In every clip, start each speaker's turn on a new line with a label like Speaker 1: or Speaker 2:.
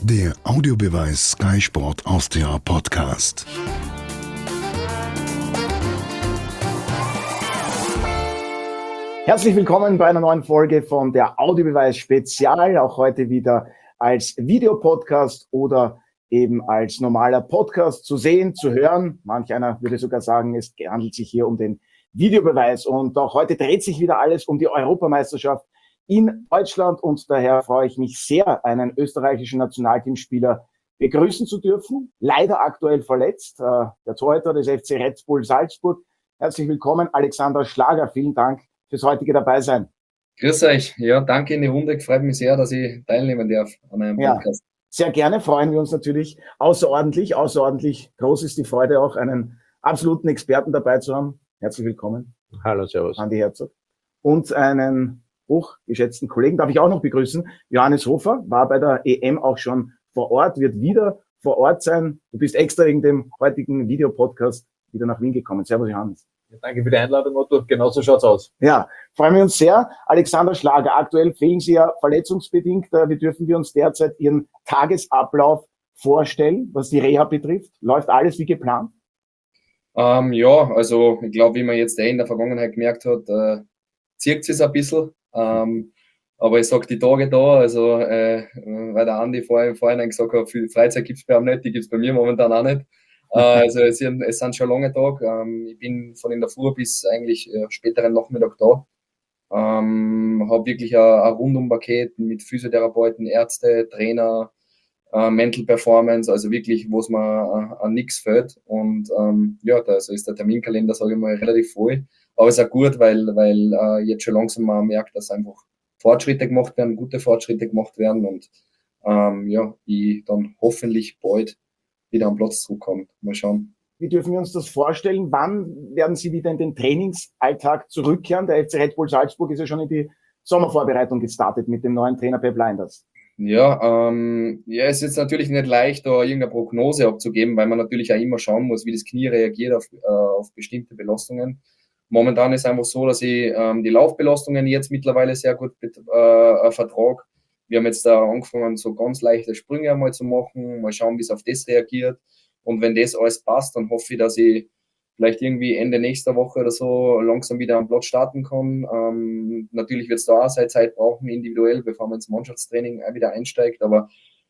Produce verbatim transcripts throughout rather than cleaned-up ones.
Speaker 1: Der Audiobeweis Sky Sport Austria Podcast.
Speaker 2: Herzlich willkommen bei einer neuen Folge von der Audiobeweis Spezial. Auch heute wieder als Videopodcast oder eben als normaler Podcast zu sehen, zu hören. Manch einer würde sogar sagen, es handelt sich hier um den Videobeweis. Und auch heute dreht sich wieder alles um die Europameisterschaft in Deutschland. Und daher freue ich mich sehr, einen österreichischen Nationalteamspieler begrüßen zu dürfen. Leider aktuell verletzt, äh, der Torhüter des F C Red Bull Salzburg. Herzlich willkommen, Alexander Schlager. Vielen Dank fürs heutige Dabeisein.
Speaker 3: Grüß euch. Ja, danke in die Runde. Freut mich sehr, dass ich teilnehmen darf an einem Podcast.
Speaker 2: Ja, sehr gerne. Freuen wir uns natürlich außerordentlich. Außerordentlich groß ist die Freude auch, einen absoluten Experten dabei zu haben. Herzlich willkommen.
Speaker 4: Hallo, servus.
Speaker 2: Andi Herzog. Und einen hochgeschätzten Kollegen darf ich auch noch begrüßen. Johannes Hofer war bei der E M auch schon vor Ort, wird wieder vor Ort sein. Du bist extra wegen dem heutigen Videopodcast wieder nach Wien gekommen. Servus, Johannes.
Speaker 4: Ja, danke für die Einladung, Otto. Genauso schaut's aus.
Speaker 2: Ja, freuen wir uns sehr. Alexander Schlager, aktuell fehlen Sie ja verletzungsbedingt. Wie dürfen wir uns derzeit Ihren Tagesablauf vorstellen, was die Reha betrifft? Läuft alles wie geplant?
Speaker 3: Ähm, ja, also ich glaube, wie man jetzt eh in der Vergangenheit gemerkt hat, äh, zirkt es ein bisschen. Ähm, aber ich sag die Tage da, also äh, weil der Andi vorhin, vorhin gesagt hat, viel Freizeit gibt's bei ihm nicht, die gibt's bei mir momentan auch nicht. Äh, also es sind, es sind schon lange Tage. Ähm, ich bin von in der Früh bis eigentlich äh, späteren Nachmittag da. Ähm, habe wirklich ein, ein Rundum-Paket mit Physiotherapeuten, Ärzte, Trainer, äh, Mental Performance, also wirklich, wo es mir äh, an nichts fällt. Und ähm, ja, da also ist der Terminkalender, sage ich mal, relativ voll. Aber es ist auch gut, weil, weil äh, jetzt schon langsam man merkt, dass einfach Fortschritte gemacht werden, gute Fortschritte gemacht werden und ähm, ja, ich dann hoffentlich bald wieder am Platz zurückkomme. Mal schauen.
Speaker 2: Wie dürfen wir uns das vorstellen? Wann werden Sie wieder in den Trainingsalltag zurückkehren? Der F C Red Bull Salzburg ist ja schon in die Sommervorbereitung gestartet mit dem neuen Trainer Pep Lijnders.
Speaker 3: Ja, ähm, ja, es ist jetzt natürlich nicht leicht, da irgendeine Prognose abzugeben, weil man natürlich auch immer schauen muss, wie das Knie reagiert auf, äh, auf bestimmte Belastungen. Momentan ist einfach so, dass ich ähm, die Laufbelastungen jetzt mittlerweile sehr gut äh, vertrage. Wir haben jetzt da angefangen, so ganz leichte Sprünge einmal zu machen, mal schauen, wie es auf das reagiert. Und wenn das alles passt, dann hoffe ich, dass ich vielleicht irgendwie Ende nächster Woche oder so langsam wieder am Platz starten kann. Ähm, natürlich wird es da auch seine Zeit brauchen, individuell, bevor man ins Mannschaftstraining auch wieder einsteigt. Aber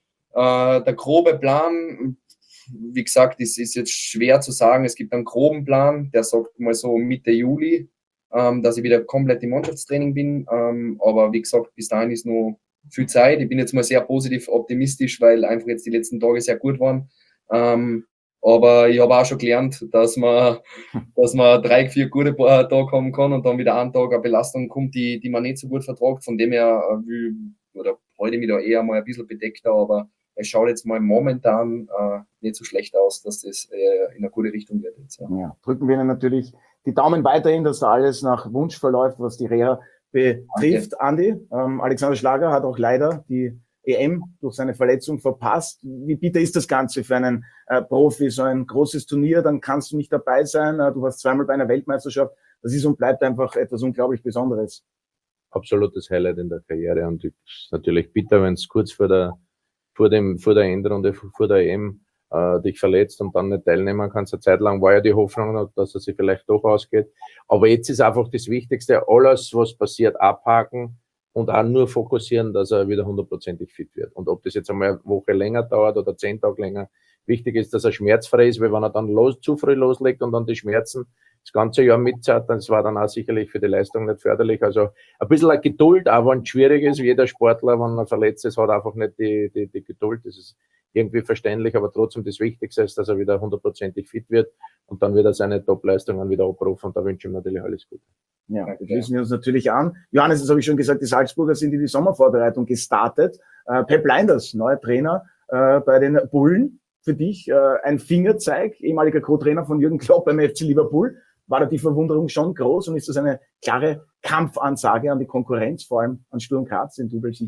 Speaker 3: äh, der grobe Plan, wie gesagt, ist, ist jetzt schwer zu sagen. Es gibt einen groben Plan, der sagt mal so Mitte Juli, ähm, dass ich wieder komplett im Mannschaftstraining bin. Ähm, aber wie gesagt, bis dahin ist noch viel Zeit. Ich bin jetzt mal sehr positiv optimistisch, weil einfach jetzt die letzten Tage sehr gut waren. Ähm, aber ich habe auch schon gelernt, dass man, dass man drei, vier gute Tage haben kann und dann wieder einen Tag eine Belastung kommt, die, die man nicht so gut vertragt. Von dem her, wie, oder heute mich da eher mal ein bisschen bedeckter, aber es schaut jetzt mal momentan äh, nicht so schlecht aus, dass das äh, in eine gute Richtung wird jetzt. Ja.
Speaker 2: Ja, drücken wir Ihnen natürlich die Daumen weiterhin, dass da alles nach Wunsch verläuft, was die Reha betrifft. Okay. Andi, ähm, Alexander Schlager hat auch leider die E M durch seine Verletzung verpasst. Wie bitter ist das Ganze für einen äh, Profi? So ein großes Turnier, dann kannst du nicht dabei sein. Äh, du warst zweimal bei einer Weltmeisterschaft. Das ist und bleibt einfach etwas unglaublich Besonderes.
Speaker 4: Absolutes Highlight in der Karriere und es ist natürlich bitter, wenn es kurz vor der vor dem vor der Endrunde, vor der E M äh, dich verletzt und dann nicht teilnehmen kannst. Eine Zeit lang war ja die Hoffnung, dass er sich vielleicht doch ausgeht. Aber jetzt ist einfach das Wichtigste, alles, was passiert, abhaken und auch nur fokussieren, dass er wieder hundertprozentig fit wird. Und ob das jetzt einmal eine Woche länger dauert oder zehn Tage länger, wichtig ist, dass er schmerzfrei ist, weil wenn er dann los, zu früh loslegt und dann die Schmerzen das ganze Jahr mitzahlt, das war dann auch sicherlich für die Leistung nicht förderlich. Also ein bisschen eine Geduld, auch wenn es schwierig ist. Jeder Sportler, wenn er verletzt ist, hat einfach nicht die, die, die Geduld. Das ist irgendwie verständlich, aber trotzdem das Wichtigste ist, dass er wieder hundertprozentig fit wird und dann wieder seine Top-Leistungen wieder abrufen. Und da wünsche ich ihm natürlich alles Gute.
Speaker 2: Ja, das schließen wir uns natürlich an. Johannes, das habe ich schon gesagt, die Salzburger sind in die Sommervorbereitung gestartet. Äh, Pep Lijnders, neuer Trainer äh, bei den Bullen. Für dich äh, ein Fingerzeig, ehemaliger Co-Trainer von Jürgen Klopp beim F C Liverpool. War da die Verwunderung schon groß und ist das eine klare Kampfansage an die Konkurrenz, vor allem an Sturm Graz, den Doublesieger?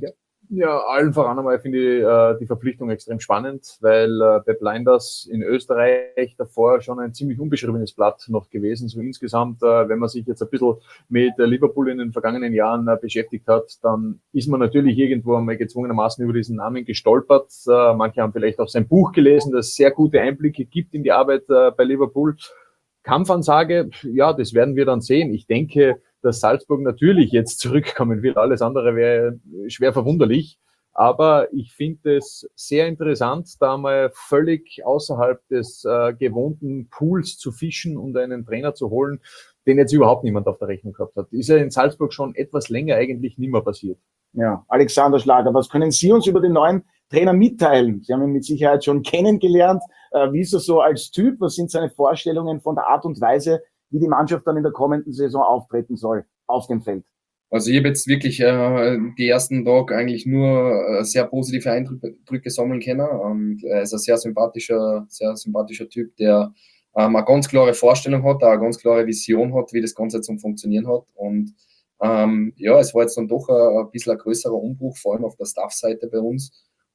Speaker 5: Ja, allen voran einmal finde ich äh, die Verpflichtung extrem spannend, weil äh, Pep Lijnders in Österreich davor schon ein ziemlich unbeschriebenes Blatt noch gewesen. So insgesamt, äh, wenn man sich jetzt ein bisschen mit äh, Liverpool in den vergangenen Jahren äh, beschäftigt hat, dann ist man natürlich irgendwo einmal gezwungenermaßen über diesen Namen gestolpert. Äh, manche haben vielleicht auch sein Buch gelesen, das sehr gute Einblicke gibt in die Arbeit äh, bei Liverpool. Kampfansage, ja, das werden wir dann sehen. Ich denke, dass Salzburg natürlich jetzt zurückkommen wird. Alles andere wäre schwer verwunderlich. Aber ich finde es sehr interessant, da mal völlig außerhalb des äh, gewohnten Pools zu fischen und einen Trainer zu holen, den jetzt überhaupt niemand auf der Rechnung gehabt hat. Ist ja in Salzburg schon etwas länger eigentlich nicht mehr passiert.
Speaker 2: Ja, Alexander Schlager, was können Sie uns über den neuen Trainer mitteilen? Sie haben ihn mit Sicherheit schon kennengelernt. Äh, wie ist er so als Typ? Was sind seine Vorstellungen von der Art und Weise, wie die Mannschaft dann in der kommenden Saison auftreten soll auf dem Feld?
Speaker 3: Also ich habe jetzt wirklich äh, die ersten Tage eigentlich nur äh, sehr positive Eindrücke sammeln können. Ähm, er ist ein sehr sympathischer, sehr sympathischer Typ, der ähm, eine ganz klare Vorstellung hat, eine ganz klare Vision hat, wie das Ganze zum Funktionieren hat. Und ähm, ja, es war jetzt dann doch ein, ein bisschen ein größerer Umbruch, vor allem auf der Staff-Seite bei uns.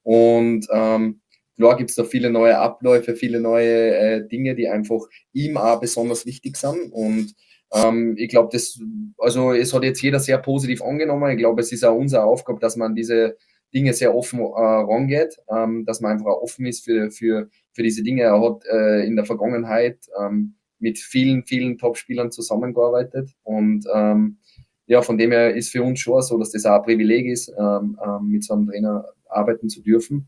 Speaker 3: Und ähm, klar gibt es da viele neue Abläufe, viele neue äh, Dinge, die einfach ihm auch besonders wichtig sind. Und ähm, ich glaube, das, also es hat jetzt jeder sehr positiv angenommen. Ich glaube, es ist auch unsere Aufgabe, dass man diese Dinge sehr offen äh, rangeht, ähm, dass man einfach auch offen ist für, für, für diese Dinge. Er hat äh, in der Vergangenheit ähm, mit vielen, vielen Top-Spielern zusammengearbeitet und ähm, ja, von dem her ist für uns schon so, dass das auch ein Privileg ist, ähm, ähm, mit so einem Trainer arbeiten zu dürfen.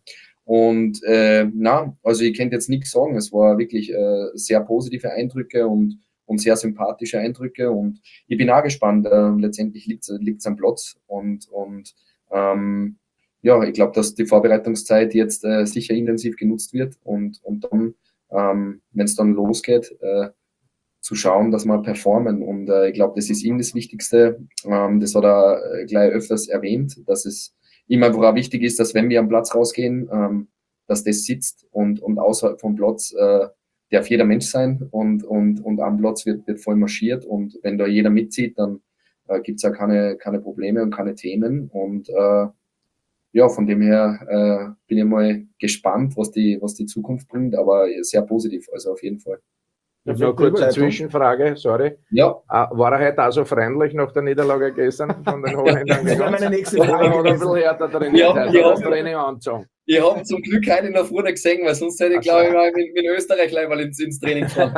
Speaker 3: Und äh, na, also ich könnte jetzt nichts sagen. Es war wirklich äh, sehr positive Eindrücke und, und sehr sympathische Eindrücke. Und ich bin auch gespannt. Äh, letztendlich liegt es am Platz. Und, und ähm, ja, ich glaube, dass die Vorbereitungszeit jetzt äh, sicher intensiv genutzt wird. Und, und dann, ähm, wenn es dann losgeht, äh, zu schauen, dass wir performen. Und äh, ich glaube, das ist ihm das Wichtigste. Ähm, das hat er äh, gleich öfters erwähnt, dass es ihm einfach auch wichtig ist, dass wenn wir am Platz rausgehen, ähm, dass das sitzt und, und außerhalb vom Platz äh, darf jeder Mensch sein und, und, und am Platz wird, wird voll marschiert und wenn da jeder mitzieht, dann äh, gibt's ja keine, keine Probleme und keine Themen und äh, ja, von dem her äh, bin ich mal gespannt, was die, was die Zukunft bringt, aber sehr positiv, also auf jeden Fall.
Speaker 4: Ich habe noch eine kurze Zwischenfrage, sorry.
Speaker 3: Ja.
Speaker 4: War er heute auch so freundlich nach der Niederlage gestern von den Holländern?
Speaker 2: Das wäre meine nächste Frage.
Speaker 4: Oder ein bisschen härter drin,
Speaker 3: Ja,
Speaker 4: also
Speaker 3: ja.
Speaker 4: das Training anzogen.
Speaker 3: Ich habe zum Glück keinen nach vorne gesehen, weil sonst hätte ich, glaube ich, mal mit, mit Österreich gleich mal ins, ins Training gefahren.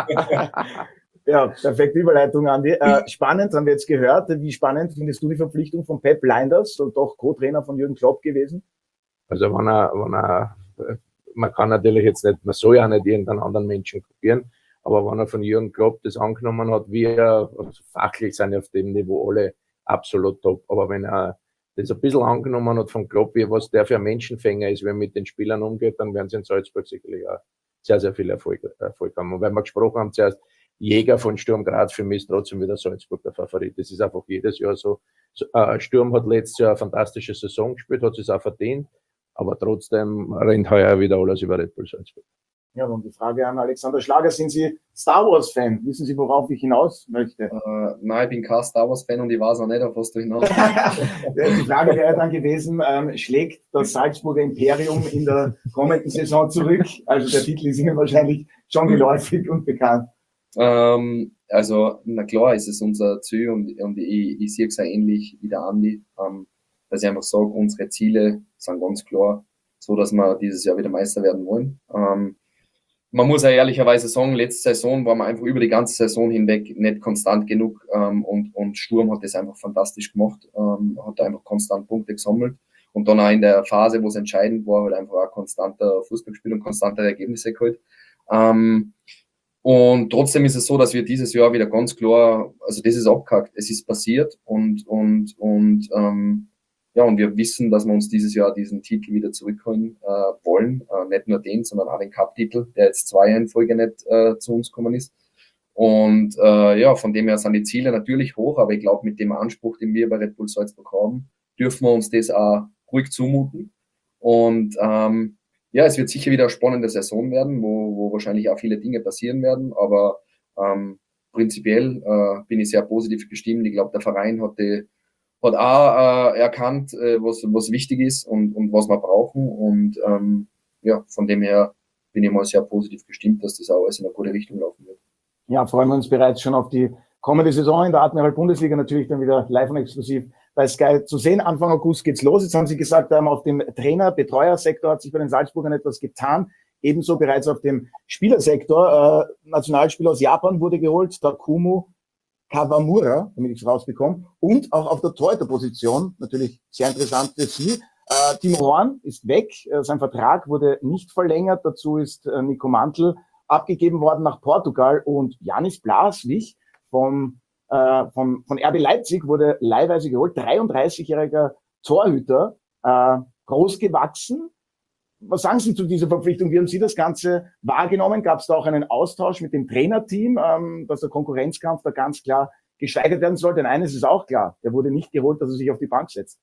Speaker 2: Ja, perfekte Überleitung, Andi. Äh, spannend, haben wir jetzt gehört. Wie spannend findest du die Verpflichtung von Pep Lijnders, so doch Co-Trainer von Jürgen Klopp gewesen?
Speaker 4: Also wenn er, wenn er, man kann natürlich jetzt nicht, man soll ja nicht irgendeinen anderen Menschen kopieren, aber wenn er von Jürgen Klopp das angenommen hat, wie er, also fachlich sind ja auf dem Niveau alle absolut top, aber wenn er das ein bisschen angenommen hat von Klopp, wie was der für ein Menschenfänger ist, wenn er mit den Spielern umgeht, dann werden sie in Salzburg sicherlich auch sehr, sehr viel Erfolg, Erfolg haben. Und weil wir gesprochen haben zuerst, Jäger von Sturm Graz, für mich ist trotzdem wieder Salzburg der Favorit. Das ist einfach jedes Jahr so. Äh, Sturm hat letztes Jahr eine fantastische Saison gespielt, hat es auch verdient, aber trotzdem rennt heuer wieder alles über Red Bull Salzburg.
Speaker 2: Ja, und die Frage an Alexander Schlager, sind Sie Star Wars-Fan? Wissen Sie, worauf ich hinaus möchte?
Speaker 3: Äh, nein, ich bin kein Star Wars-Fan und ich weiß auch nicht, auf was du hinaus
Speaker 2: Die Frage wäre dann gewesen, ähm, schlägt das Salzburger Imperium in der kommenden Saison zurück? Also der Titel ist Ihnen wahrscheinlich schon geläufig und bekannt.
Speaker 3: Ähm, also, na klar, ist es unser Ziel und, und ich, ich sehe es auch ähnlich wie der Andi, ähm, dass ich einfach sage, unsere Ziele sind ganz klar, so dass wir dieses Jahr wieder Meister werden wollen. Ähm, man muss ja ehrlicherweise sagen, letzte Saison war man einfach über die ganze Saison hinweg nicht konstant genug ähm, und, und Sturm hat das einfach fantastisch gemacht, ähm, hat einfach konstant Punkte gesammelt und dann auch in der Phase, wo es entscheidend war, halt einfach auch konstanter Fußball gespielt und konstanter Ergebnisse geholt. Ähm, Und trotzdem ist es so, dass wir dieses Jahr wieder ganz klar, also das ist abgehakt, es ist passiert und und und ähm, ja, und wir wissen, dass wir uns dieses Jahr diesen Titel wieder zurückholen äh, wollen, äh, nicht nur den, sondern auch den Cup-Titel, der jetzt zwei Jahre in Folge nicht äh, zu uns gekommen ist. Und äh, ja, von dem her sind die Ziele natürlich hoch, aber ich glaube, mit dem Anspruch, den wir bei Red Bull Salzburg haben, dürfen wir uns das auch ruhig zumuten. Und ähm, ja, es wird sicher wieder eine spannende Saison werden, wo, wo wahrscheinlich auch viele Dinge passieren werden, aber ähm, prinzipiell äh, bin ich sehr positiv gestimmt. Ich glaube, der Verein hat die, hat auch äh, erkannt, äh, was, was wichtig ist und, und was wir brauchen. Und ähm, ja, von dem her bin ich mal sehr positiv gestimmt, dass das auch alles in eine gute Richtung laufen wird.
Speaker 2: Ja, freuen wir uns bereits schon auf die kommende Saison in der Admiral Bundesliga, natürlich dann wieder live und exklusiv bei Sky zu sehen. Anfang August geht's los. Jetzt haben Sie gesagt, ähm, auf dem Trainer-Betreuersektor hat sich bei den Salzburgern etwas getan. Ebenso bereits auf dem Spielersektor. Äh, Nationalspieler aus Japan wurde geholt, Takumu Kawamura, damit ich es rausbekomme. Und auch auf der Torhüterposition, natürlich sehr interessant für Sie. Äh, Timo Horn ist weg. Äh, sein Vertrag wurde nicht verlängert. Dazu ist äh, Nico Mantl abgegeben worden nach Portugal. Und Janis Blaswig vom Äh, von, von R B Leipzig wurde leihweise geholt, dreiunddreißigjähriger Torhüter, äh, groß gewachsen. Was sagen Sie zu dieser Verpflichtung? Wie haben Sie das Ganze wahrgenommen? Gab es da auch einen Austausch mit dem Trainerteam, ähm, dass der Konkurrenzkampf da ganz klar gesteigert werden soll? Denn eines ist auch klar, der wurde nicht geholt, dass er sich auf die Bank setzt.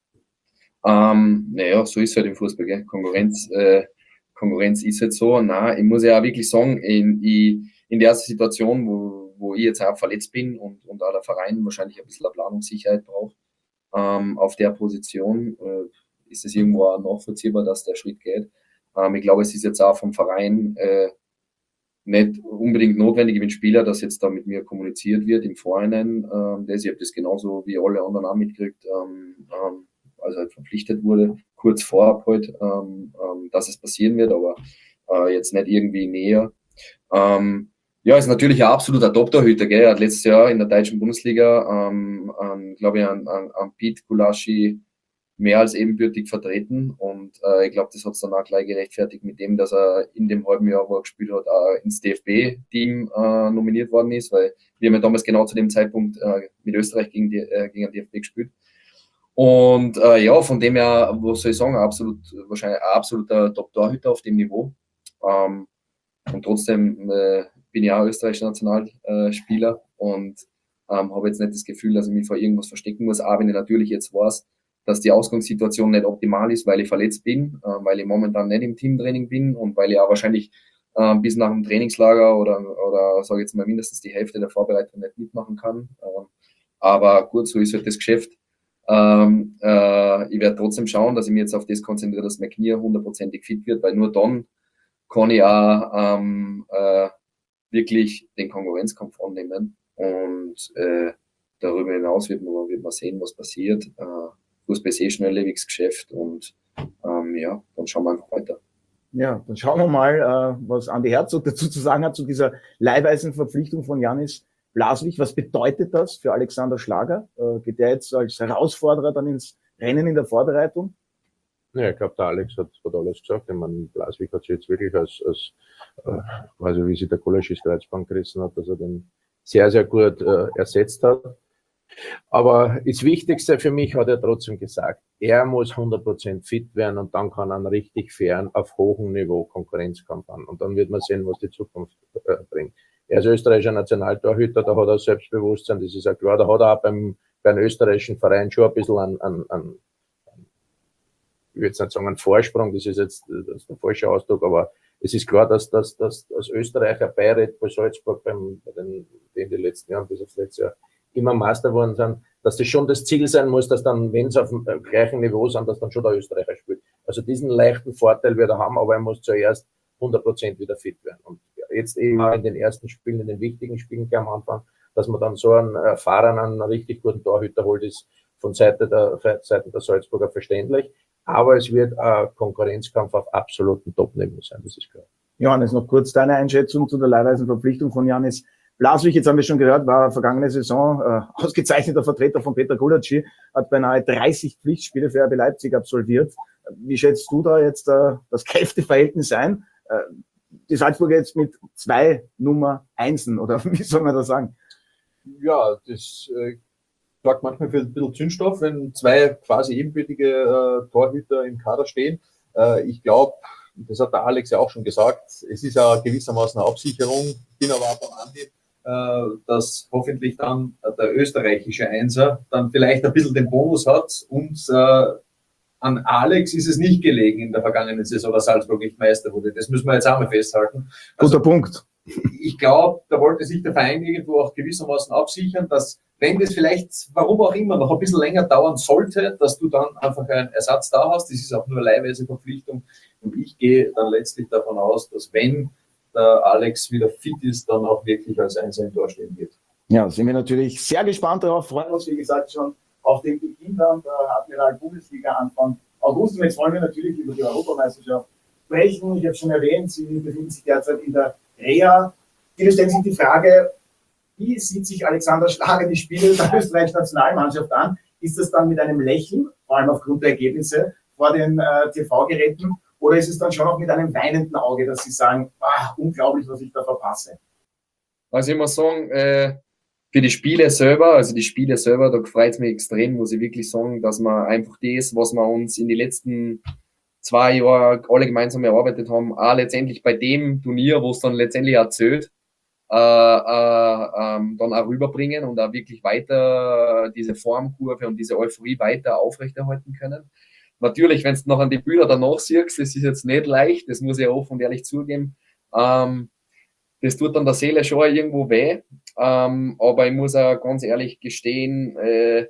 Speaker 3: Ähm, naja, so ist es halt im Fußball, gell? Konkurrenz, äh, Konkurrenz ist halt so. Nein, ich muss ja auch wirklich sagen, in, in, in der Situation, wo wo ich jetzt auch verletzt bin und, und auch der Verein wahrscheinlich ein bisschen eine Planungssicherheit braucht, ähm, auf der Position äh, ist es irgendwo auch nachvollziehbar, dass der Schritt geht. Ähm, ich glaube, es ist jetzt auch vom Verein äh, nicht unbedingt notwendig wie ein Spieler, dass jetzt da mit mir kommuniziert wird im Vorhinein. Ähm, das, ich habe das genauso wie alle anderen auch mitgekriegt, ähm, ähm, als er halt verpflichtet wurde, kurz vorab halt, ähm, ähm, dass es passieren wird, aber äh, jetzt nicht irgendwie näher. Ähm, Ja, ist natürlich ein absoluter Top-Torhüter, gell. Er hat letztes Jahr in der deutschen Bundesliga, ähm, ähm, glaube ich, an, an, an Pete Gulaschi mehr als ebenbürtig vertreten. Und äh, ich glaube, das hat es dann auch gleich gerechtfertigt mit dem, dass er in dem halben Jahr, wo er gespielt hat, auch ins D F B-Team äh, nominiert worden ist, weil wir haben ja damals genau zu dem Zeitpunkt äh, mit Österreich gegen, die, äh, gegen den D F B gespielt. Und äh, ja, von dem her, was soll ich sagen, absolut, wahrscheinlich ein absoluter Top-Torhüter auf dem Niveau. Ähm, und trotzdem äh, bin ich auch österreichischer Nationalspieler und ähm, habe jetzt nicht das Gefühl, dass ich mich vor irgendwas verstecken muss, auch wenn ich natürlich jetzt weiß, dass die Ausgangssituation nicht optimal ist, weil ich verletzt bin, äh, weil ich momentan nicht im Teamtraining bin und weil ich auch wahrscheinlich äh, bis nach dem Trainingslager oder, oder sage ich jetzt mal mindestens die Hälfte der Vorbereitung nicht mitmachen kann. Ähm, aber gut, so ist halt das Geschäft. Ähm, äh, ich werde trotzdem schauen, dass ich mich jetzt auf das konzentriere, dass mein Knie hundertprozentig fit wird, weil nur dann kann ich auch ähm, äh, wirklich den Konkurrenzkampf annehmen und äh, darüber hinaus wird man, wird man sehen, was passiert. Äh, Fußball ist eh schnelllebiges Geschäft und ähm, ja, dann schauen wir einfach weiter.
Speaker 2: Ja, dann schauen wir mal, äh, was Andi Herzog dazu zu sagen hat, zu dieser leihweisen Verpflichtung von Janis Blaswig. Was bedeutet das für Alexander Schlager? Äh, geht der jetzt als Herausforderer dann ins Rennen in der Vorbereitung?
Speaker 4: Ja, ich glaube, der Alex hat, hat alles gesagt. Ich meine, Blaswig hat sich jetzt wirklich als, als äh, also wie sich der Gulaschi das Kreuzband gerissen hat, dass er den sehr, sehr gut äh, ersetzt hat. Aber das Wichtigste für mich hat er trotzdem gesagt, er muss hundert Prozent fit werden und dann kann er einen richtig fairen, auf hohem Niveau Konkurrenzkampf an. Und dann wird man sehen, was die Zukunft äh, bringt. Er ist österreichischer Nationaltorhüter, da hat er Selbstbewusstsein, das ist ja klar, da hat er auch beim, beim österreichischen Verein schon ein bisschen an, an, an ich würde jetzt nicht sagen, ein Vorsprung, das ist jetzt das ist der falsche Ausdruck, aber es ist klar, dass, dass, dass, dass Österreicher bei Red Bull Salzburg, beim, bei den, in den letzten Jahren, bis aufs letzte Jahr, immer Meister geworden sind, dass das schon das Ziel sein muss, dass dann, wenn sie auf dem gleichen Niveau sind, dass dann schon der Österreicher spielt. Also diesen leichten Vorteil wird er haben, aber er muss zuerst hundert Prozent wieder fit werden. Und jetzt eben in den ersten Spielen, in den wichtigen Spielen gleich am Anfang, dass man dann so einen erfahrenen, einen richtig guten Torhüter holt, ist von Seite der, Seite der Salzburger verständlich. Aber es wird ein Konkurrenzkampf auf absolutem Top-Niveau sein, das ist klar.
Speaker 2: Johannes, noch kurz deine Einschätzung zu der leihweisen Verpflichtung von Janis Blaswig. Jetzt haben wir schon gehört, war vergangene Saison äh, ausgezeichneter Vertreter von Peter Gulaschi, hat beinahe dreißig Pflichtspiele für R B Leipzig absolviert. Wie schätzt du da jetzt äh, das Kräfteverhältnis ein? Äh, die Salzburger jetzt mit zwei Nummer Einsen, oder wie soll man das sagen?
Speaker 5: Ja, das äh, sorgt manchmal für ein bisschen Zündstoff, wenn zwei quasi ebenbürtige äh, Torhüter im Kader stehen. Äh, ich glaube, das hat der Alex ja auch schon gesagt, es ist ja gewissermaßen eine Absicherung. Ich bin aber auch beim Andi, äh, dass hoffentlich dann der österreichische Einser dann vielleicht ein bisschen den Bonus hat. Und äh, an Alex ist es nicht gelegen in der vergangenen Saison, dass Salzburg nicht Meister wurde. Das müssen wir jetzt auch mal festhalten. Also,
Speaker 2: guter Punkt.
Speaker 5: Ich glaube, da wollte sich der Verein irgendwo auch gewissermaßen absichern, dass
Speaker 6: wenn das vielleicht, warum auch immer, noch ein bisschen länger dauern sollte, dass du dann einfach einen Ersatz da hast. Das ist auch nur leihweise Verpflichtung. Und ich gehe dann letztlich davon aus, dass wenn der Alex wieder fit ist, dann auch wirklich als Einser im Tor stehen wird.
Speaker 2: Ja, sind wir natürlich sehr gespannt darauf, freuen uns, wie gesagt, schon auf den Beginn dann der Admiral-Bundesliga Anfang August. Und jetzt wollen wir natürlich über die Europameisterschaft sprechen. Ich habe schon erwähnt, Sie befinden sich derzeit in der Reha. Viele stellen sich die Frage, wie sieht sich Alexander Schlager die Spiele der österreichischen Nationalmannschaft an? Ist das dann mit einem Lächeln, vor allem aufgrund der Ergebnisse, vor den äh, T V-Geräten? Oder ist es dann schon auch mit einem weinenden Auge, dass Sie sagen, ah, unglaublich, was ich da verpasse?
Speaker 3: Also ich muss sagen, äh, für die Spiele selber, also die Spiele selber, da freut es mich extrem, muss ich wirklich sagen, dass wir einfach das, was wir uns in den letzten zwei Jahren alle gemeinsam erarbeitet haben, auch letztendlich bei dem Turnier, wo es dann letztendlich auch zählt, äh, äh, ähm, dann auch rüberbringen und auch wirklich weiter diese Formkurve und diese Euphorie weiter aufrechterhalten können. Natürlich, wenn du noch an die Bilder danach siehst, das ist jetzt nicht leicht, das muss ich offen und ehrlich zugeben, ähm, das tut dann der Seele schon irgendwo weh, ähm, aber ich muss auch ganz ehrlich gestehen, äh,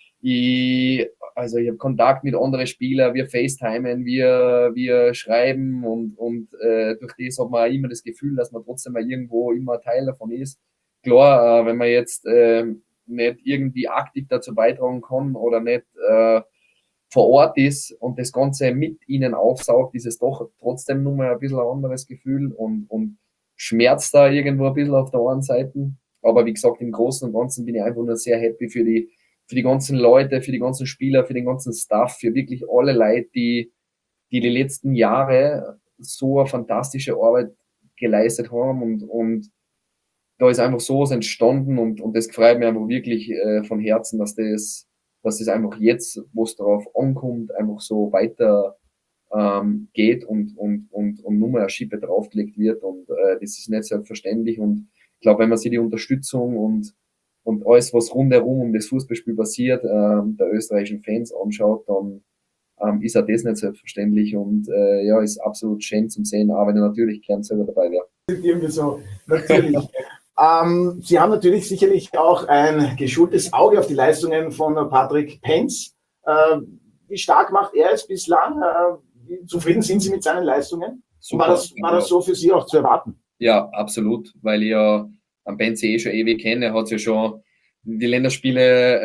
Speaker 3: ich, also ich habe Kontakt mit anderen Spielern, wir FaceTimen, wir, wir schreiben und, und äh, durch das hat man auch immer das Gefühl, dass man trotzdem mal irgendwo immer Teil davon ist. Klar, äh, wenn man jetzt äh, nicht irgendwie aktiv dazu beitragen kann oder nicht äh, vor Ort ist und das Ganze mit ihnen aufsaugt, ist es doch trotzdem nur mal ein bisschen ein anderes Gefühl und, und schmerzt da irgendwo ein bisschen auf der einen Seite. Aber wie gesagt, im Großen und Ganzen bin ich einfach nur sehr happy für die für die ganzen Leute, für die ganzen Spieler, für den ganzen Staff, für wirklich alle Leute, die die, die letzten Jahre so eine fantastische Arbeit geleistet haben und, und da ist einfach so was entstanden und, und das freut mich einfach wirklich äh, von Herzen, dass das, dass das einfach jetzt, wo es darauf ankommt, einfach so weiter ähm, geht und, und, und, und nur mal eine Schippe draufgelegt wird und äh, das ist nicht selbstverständlich und ich glaube, wenn man sich die Unterstützung und und alles, was rundherum um das Fußballspiel passiert, ähm, der österreichischen Fans anschaut, dann ähm, ist auch das nicht selbstverständlich und äh, ja, ist absolut schön zum Sehen, aber wenn er natürlich gern selber dabei wäre.
Speaker 2: Irgendwie so, natürlich. ähm, Sie haben natürlich sicherlich auch ein geschultes Auge auf die Leistungen von Patrick Penz. Äh, wie stark macht er es bislang? Äh, wie zufrieden sind Sie mit seinen Leistungen? War das, war das so für Sie auch zu erwarten?
Speaker 3: Ja, absolut, weil ich ja am Penzi eh schon ewig kenne. Er hat ja schon die Länderspiele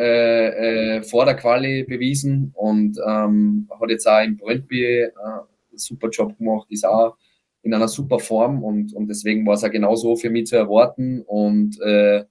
Speaker 3: äh, äh, vor der Quali bewiesen und ähm, hat jetzt auch im Brøndby äh, einen super Job gemacht, ist auch in einer super Form und, und deswegen war es auch genauso für mich zu erwarten und äh,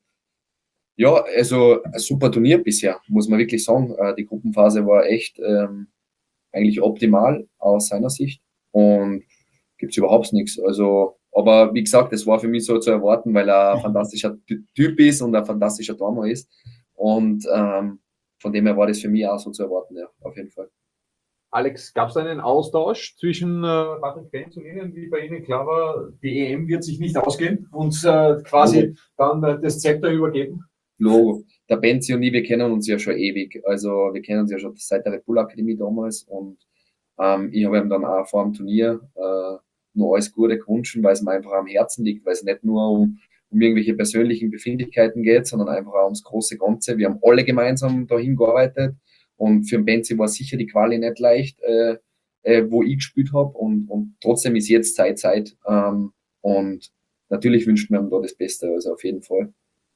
Speaker 3: ja, also ein super Turnier bisher, muss man wirklich sagen. Äh, die Gruppenphase war echt ähm, eigentlich optimal aus seiner Sicht und gibt's überhaupt nichts. Also aber wie gesagt, das war für mich so zu erwarten, weil er ein fantastischer Typ ist und ein fantastischer Tormann ist. Und ähm, von dem her war das für mich auch so zu erwarten, ja, auf jeden Fall.
Speaker 5: Alex, gab es einen Austausch zwischen äh, Patrick Penz und Ihnen, wie bei Ihnen klar war, die E M wird sich nicht ausgehen und äh, quasi dann äh, das Zepter übergeben?
Speaker 3: Logo. Der Penzi und ich, wir kennen uns ja schon ewig. Also wir kennen uns ja schon seit der Red Bull Akademie damals und ähm, ich habe ihm dann auch vor dem Turnier äh, nur alles Gute gewünscht, weil es mir einfach am Herzen liegt, weil es nicht nur um, um irgendwelche persönlichen Befindlichkeiten geht, sondern einfach auch ums große Ganze. Wir haben alle gemeinsam dahin gearbeitet und für den Benzi war sicher die Quali nicht leicht, äh, äh, wo ich gespielt habe und, und trotzdem ist jetzt Zeit, Zeit ähm, und natürlich wünscht man ihm da das Beste, also auf jeden Fall.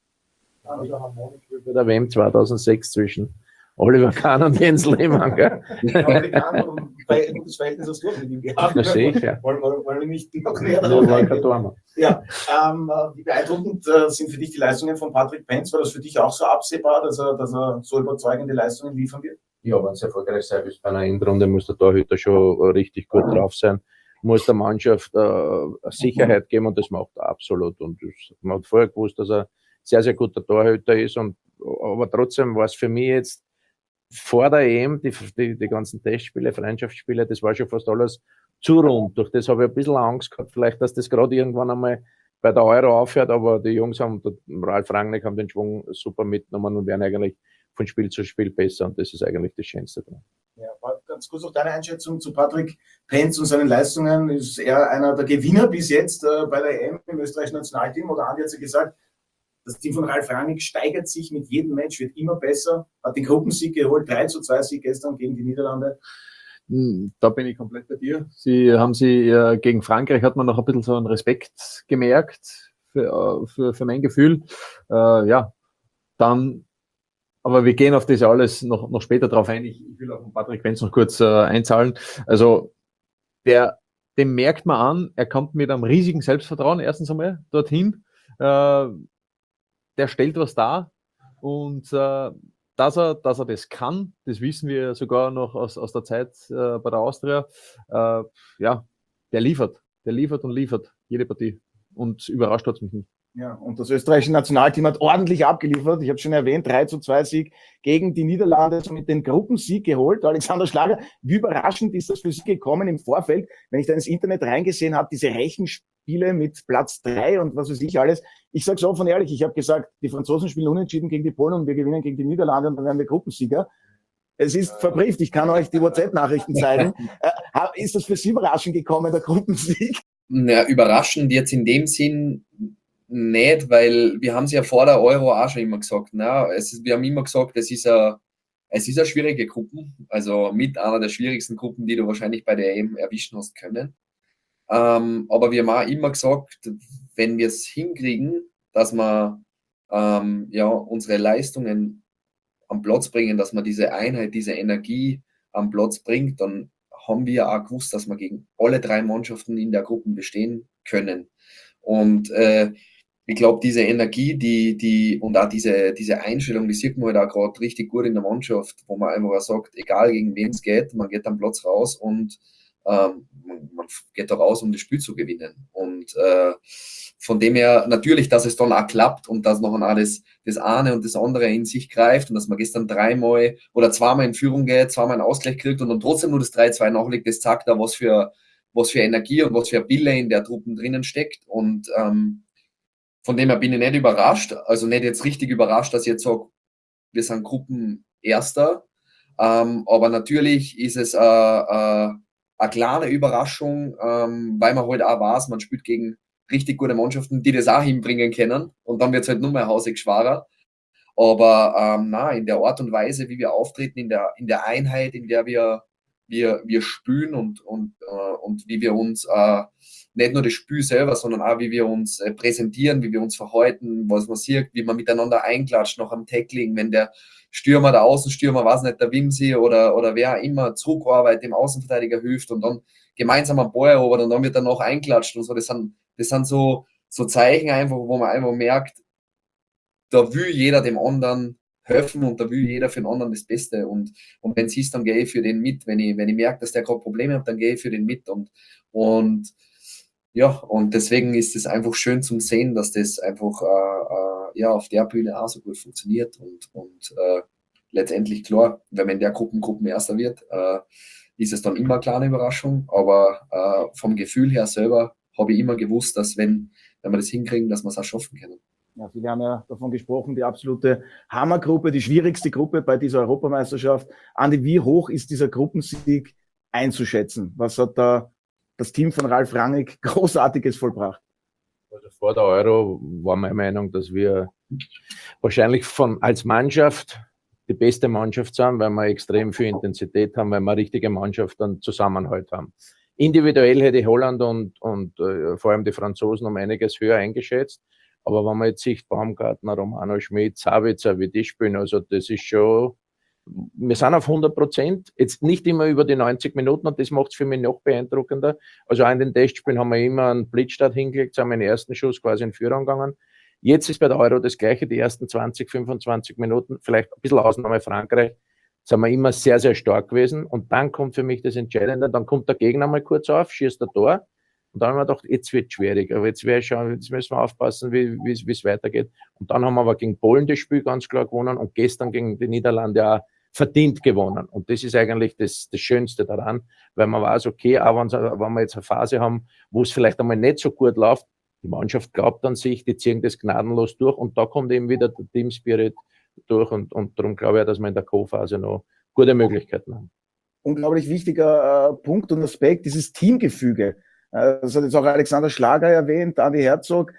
Speaker 4: Bei der W M zweitausendsechs zwischen Oliver Kahn und Jens Lehmann, gell?
Speaker 2: Oliver Kahn und bei gutes Verhältnis hast du auch mit ihm gehabt.
Speaker 4: Das sehe ich, ja.
Speaker 2: Wollen wir, wollen wir nicht noch näher
Speaker 4: So
Speaker 2: darauf
Speaker 4: war
Speaker 2: eingehen?
Speaker 4: kein Tormann.
Speaker 2: Ja, ähm, wie beeindruckend äh, sind für dich die Leistungen von Patrick Penz? War das für dich auch so absehbar, dass er, dass er so überzeugende Leistungen liefern wird?
Speaker 4: Ja, wenn es erfolgreich sein will, bei einer Endrunde muss der Torhüter schon richtig gut drauf sein, muss der Mannschaft äh, Sicherheit geben und das macht er absolut. Und das, man hat vorher gewusst, dass er sehr, sehr guter Torhüter ist. Und, aber trotzdem war es für mich jetzt vor der E M, die, die, die ganzen Testspiele, Freundschaftsspiele, das war schon fast alles zu rund. Durch das habe ich ein bisschen Angst gehabt, vielleicht, dass das gerade irgendwann einmal bei der Euro aufhört, aber die Jungs haben, der Ralf Rangnick haben den Schwung super mitgenommen und werden eigentlich von Spiel zu Spiel besser und das ist eigentlich das Schönste dran.
Speaker 2: Ja, ganz kurz auch deine Einschätzung zu Patrick Penz und seinen Leistungen. Ist er einer der Gewinner bis jetzt äh, bei der E M im österreichischen Nationalteam? Oder Andi hat ja gesagt, das Team von Ralf Rangnick steigert sich mit jedem Match, wird immer besser, hat den Gruppensieg geholt, drei zu zwei Sieg gestern gegen die Niederlande.
Speaker 5: Da bin ich komplett bei dir. Sie haben sie äh, gegen Frankreich hat man noch ein bisschen so einen Respekt gemerkt für, äh, für, für mein Gefühl. Äh, ja, dann, aber wir gehen auf das alles noch, noch später drauf ein. Ich, ich will auf den Patrick Wenz noch kurz äh, einzahlen. Also, der, dem merkt man an, er kommt mit einem riesigen Selbstvertrauen erstens einmal dorthin. Äh, der stellt was dar und äh, Dass er, dass er das kann, das wissen wir sogar noch aus, aus der Zeit äh, bei der Austria. Äh, ja, der liefert, der liefert und liefert jede Partie und überrascht hat es mich nicht.
Speaker 2: Ja, und das österreichische Nationalteam hat ordentlich abgeliefert. Ich habe schon erwähnt, drei zu zwei Sieg gegen die Niederlande, somit den Gruppensieg geholt. Alexander Schlager, wie überraschend ist das für Sie gekommen im Vorfeld, wenn ich da ins Internet reingesehen habe, diese Rechenspiele mit Platz drei und was weiß ich alles. Ich sage so offen ehrlich, ich habe gesagt, die Franzosen spielen unentschieden gegen die Polen und wir gewinnen gegen die Niederlande und dann werden wir Gruppensieger. Es ist verbrieft, ich kann euch die WhatsApp-Nachrichten zeigen. Äh, ist das für Sie überraschend gekommen, der Gruppensieg?
Speaker 3: Ja, überraschend jetzt in dem Sinn nicht, weil wir haben es ja vor der Euro auch schon immer gesagt. Ne? Es ist, wir haben immer gesagt, es ist eine, es ist eine schwierige Gruppe, also mit einer der schwierigsten Gruppen, die du wahrscheinlich bei der E M erwischen hast können. Ähm, aber wir haben auch immer gesagt, wenn wir es hinkriegen, dass wir ähm, ja, unsere Leistungen am Platz bringen, dass man diese Einheit, diese Energie am Platz bringt, dann haben wir auch gewusst, dass wir gegen alle drei Mannschaften in der Gruppe bestehen können. Und äh, ich glaube, diese Energie, die, die, und auch diese, diese Einstellung, die sieht man halt auch gerade richtig gut in der Mannschaft, wo man einfach auch sagt, egal gegen wen es geht, man geht am Platz raus und ähm, man, man geht da raus, um das Spiel zu gewinnen. Und äh, von dem her natürlich, dass es dann auch klappt und dass noch auch das, das eine und das andere in sich greift und dass man gestern dreimal oder zweimal in Führung geht, zweimal einen Ausgleich kriegt und dann trotzdem nur das drei zwei nachlegt, das zeigt da, was für, was für Energie und was für ein Wille in der Truppen drinnen steckt. Und ähm, von dem her bin ich nicht überrascht, also nicht jetzt richtig überrascht, dass ich jetzt sage, wir sind Gruppenerster, ähm, aber natürlich ist es äh, äh, eine kleine Überraschung, ähm, weil man halt auch weiß, man spielt gegen richtig gute Mannschaften, die das auch hinbringen können und dann wird es halt nur mehr hausig schwerer. Aber ähm, na, in der Art und Weise, wie wir auftreten, in der, in der Einheit, in der wir, wir, wir spielen und, und, äh, und wie wir uns äh, nicht nur das Spiel selber, sondern auch wie wir uns äh, präsentieren, wie wir uns verhalten, was man sieht, wie man miteinander einklatscht nach am Tackling, wenn der Stürmer, der Außenstürmer, weiß nicht, der Wimsi oder, oder wer auch immer zurückarbeitet, dem Außenverteidiger hilft und dann gemeinsam am Ball erobert und dann wird er noch einklatscht und so. Das sind, das sind so, so Zeichen einfach, wo man einfach merkt, da will jeder dem anderen helfen und da will jeder für den anderen das Beste. Und, und wenn es ist, dann gehe ich für den mit. Wenn ich, wenn ich merke, dass der gerade Probleme hat, dann gehe ich für den mit. Und, und ja, und deswegen ist es einfach schön zum Sehen, dass das einfach äh, äh, ja, auf der Bühne auch so gut funktioniert. Und, und äh, letztendlich klar, wenn man in der Gruppen Gruppenerster wird, äh, ist es dann immer eine kleine Überraschung. Aber äh, vom Gefühl her selber habe ich immer gewusst, dass wenn, wenn wir das hinkriegen, dass wir es auch schaffen können.
Speaker 2: Ja, viele haben ja davon gesprochen, die absolute Hammergruppe, die schwierigste Gruppe bei dieser Europameisterschaft. Andi, wie hoch ist dieser Gruppensieg einzuschätzen? Was hat da das Team von Ralf Rangnick Großartiges vollbracht?
Speaker 4: Also vor der Euro war meine Meinung, dass wir wahrscheinlich von, als Mannschaft die beste Mannschaft sind, weil wir extrem viel Intensität haben, weil wir eine richtige Mannschaft und Zusammenhalt haben. Individuell hätte ich Holland und, und äh, vor allem die Franzosen um einiges höher eingeschätzt. Aber wenn man jetzt sieht, Baumgartner, Romano Schmid, Sabitzer, wie die spielen, also das ist schon, wir sind auf hundert Prozent, jetzt nicht immer über die neunzig Minuten und das macht es für mich noch beeindruckender. Also auch in den Testspielen haben wir immer einen Blitzstart hingelegt, sind wir den ersten Schuss quasi in Führung gegangen. Jetzt ist bei der Euro das Gleiche, die ersten zwanzig, fünfundzwanzig Minuten, vielleicht ein bisschen Ausnahme Frankreich, sind wir immer sehr, sehr stark gewesen und dann kommt für mich das Entscheidende, dann kommt der Gegner mal kurz auf, schießt der Tor. Und dann haben wir gedacht, jetzt wird es schwierig, aber jetzt, wäre schon, jetzt müssen wir aufpassen, wie es weitergeht. Und dann haben wir aber gegen Polen das Spiel ganz klar gewonnen und gestern gegen die Niederlande auch verdient gewonnen. Und das ist eigentlich das, das Schönste daran, weil man weiß, okay, auch wenn, wenn wir jetzt eine Phase haben, wo es vielleicht einmal nicht so gut läuft, die Mannschaft glaubt an sich, die ziehen das gnadenlos durch und da kommt eben wieder der Team Spirit durch und, und darum glaube ich, dass wir in der Co-Phase noch gute Möglichkeiten haben.
Speaker 2: Unglaublich wichtiger äh, Punkt und Aspekt, dieses Teamgefüge. Das hat jetzt auch Alexander Schlager erwähnt, Andi Herzog.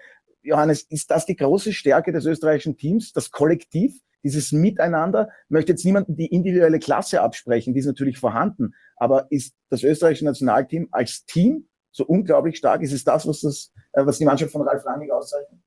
Speaker 2: Johannes, ist das die große Stärke des österreichischen Teams, das Kollektiv, dieses Miteinander? Ich möchte jetzt niemanden die individuelle Klasse absprechen, die ist natürlich vorhanden, aber ist das österreichische Nationalteam als Team so unglaublich stark? Ist es das, was, das, was die Mannschaft von Ralf Rangnick auszeichnet?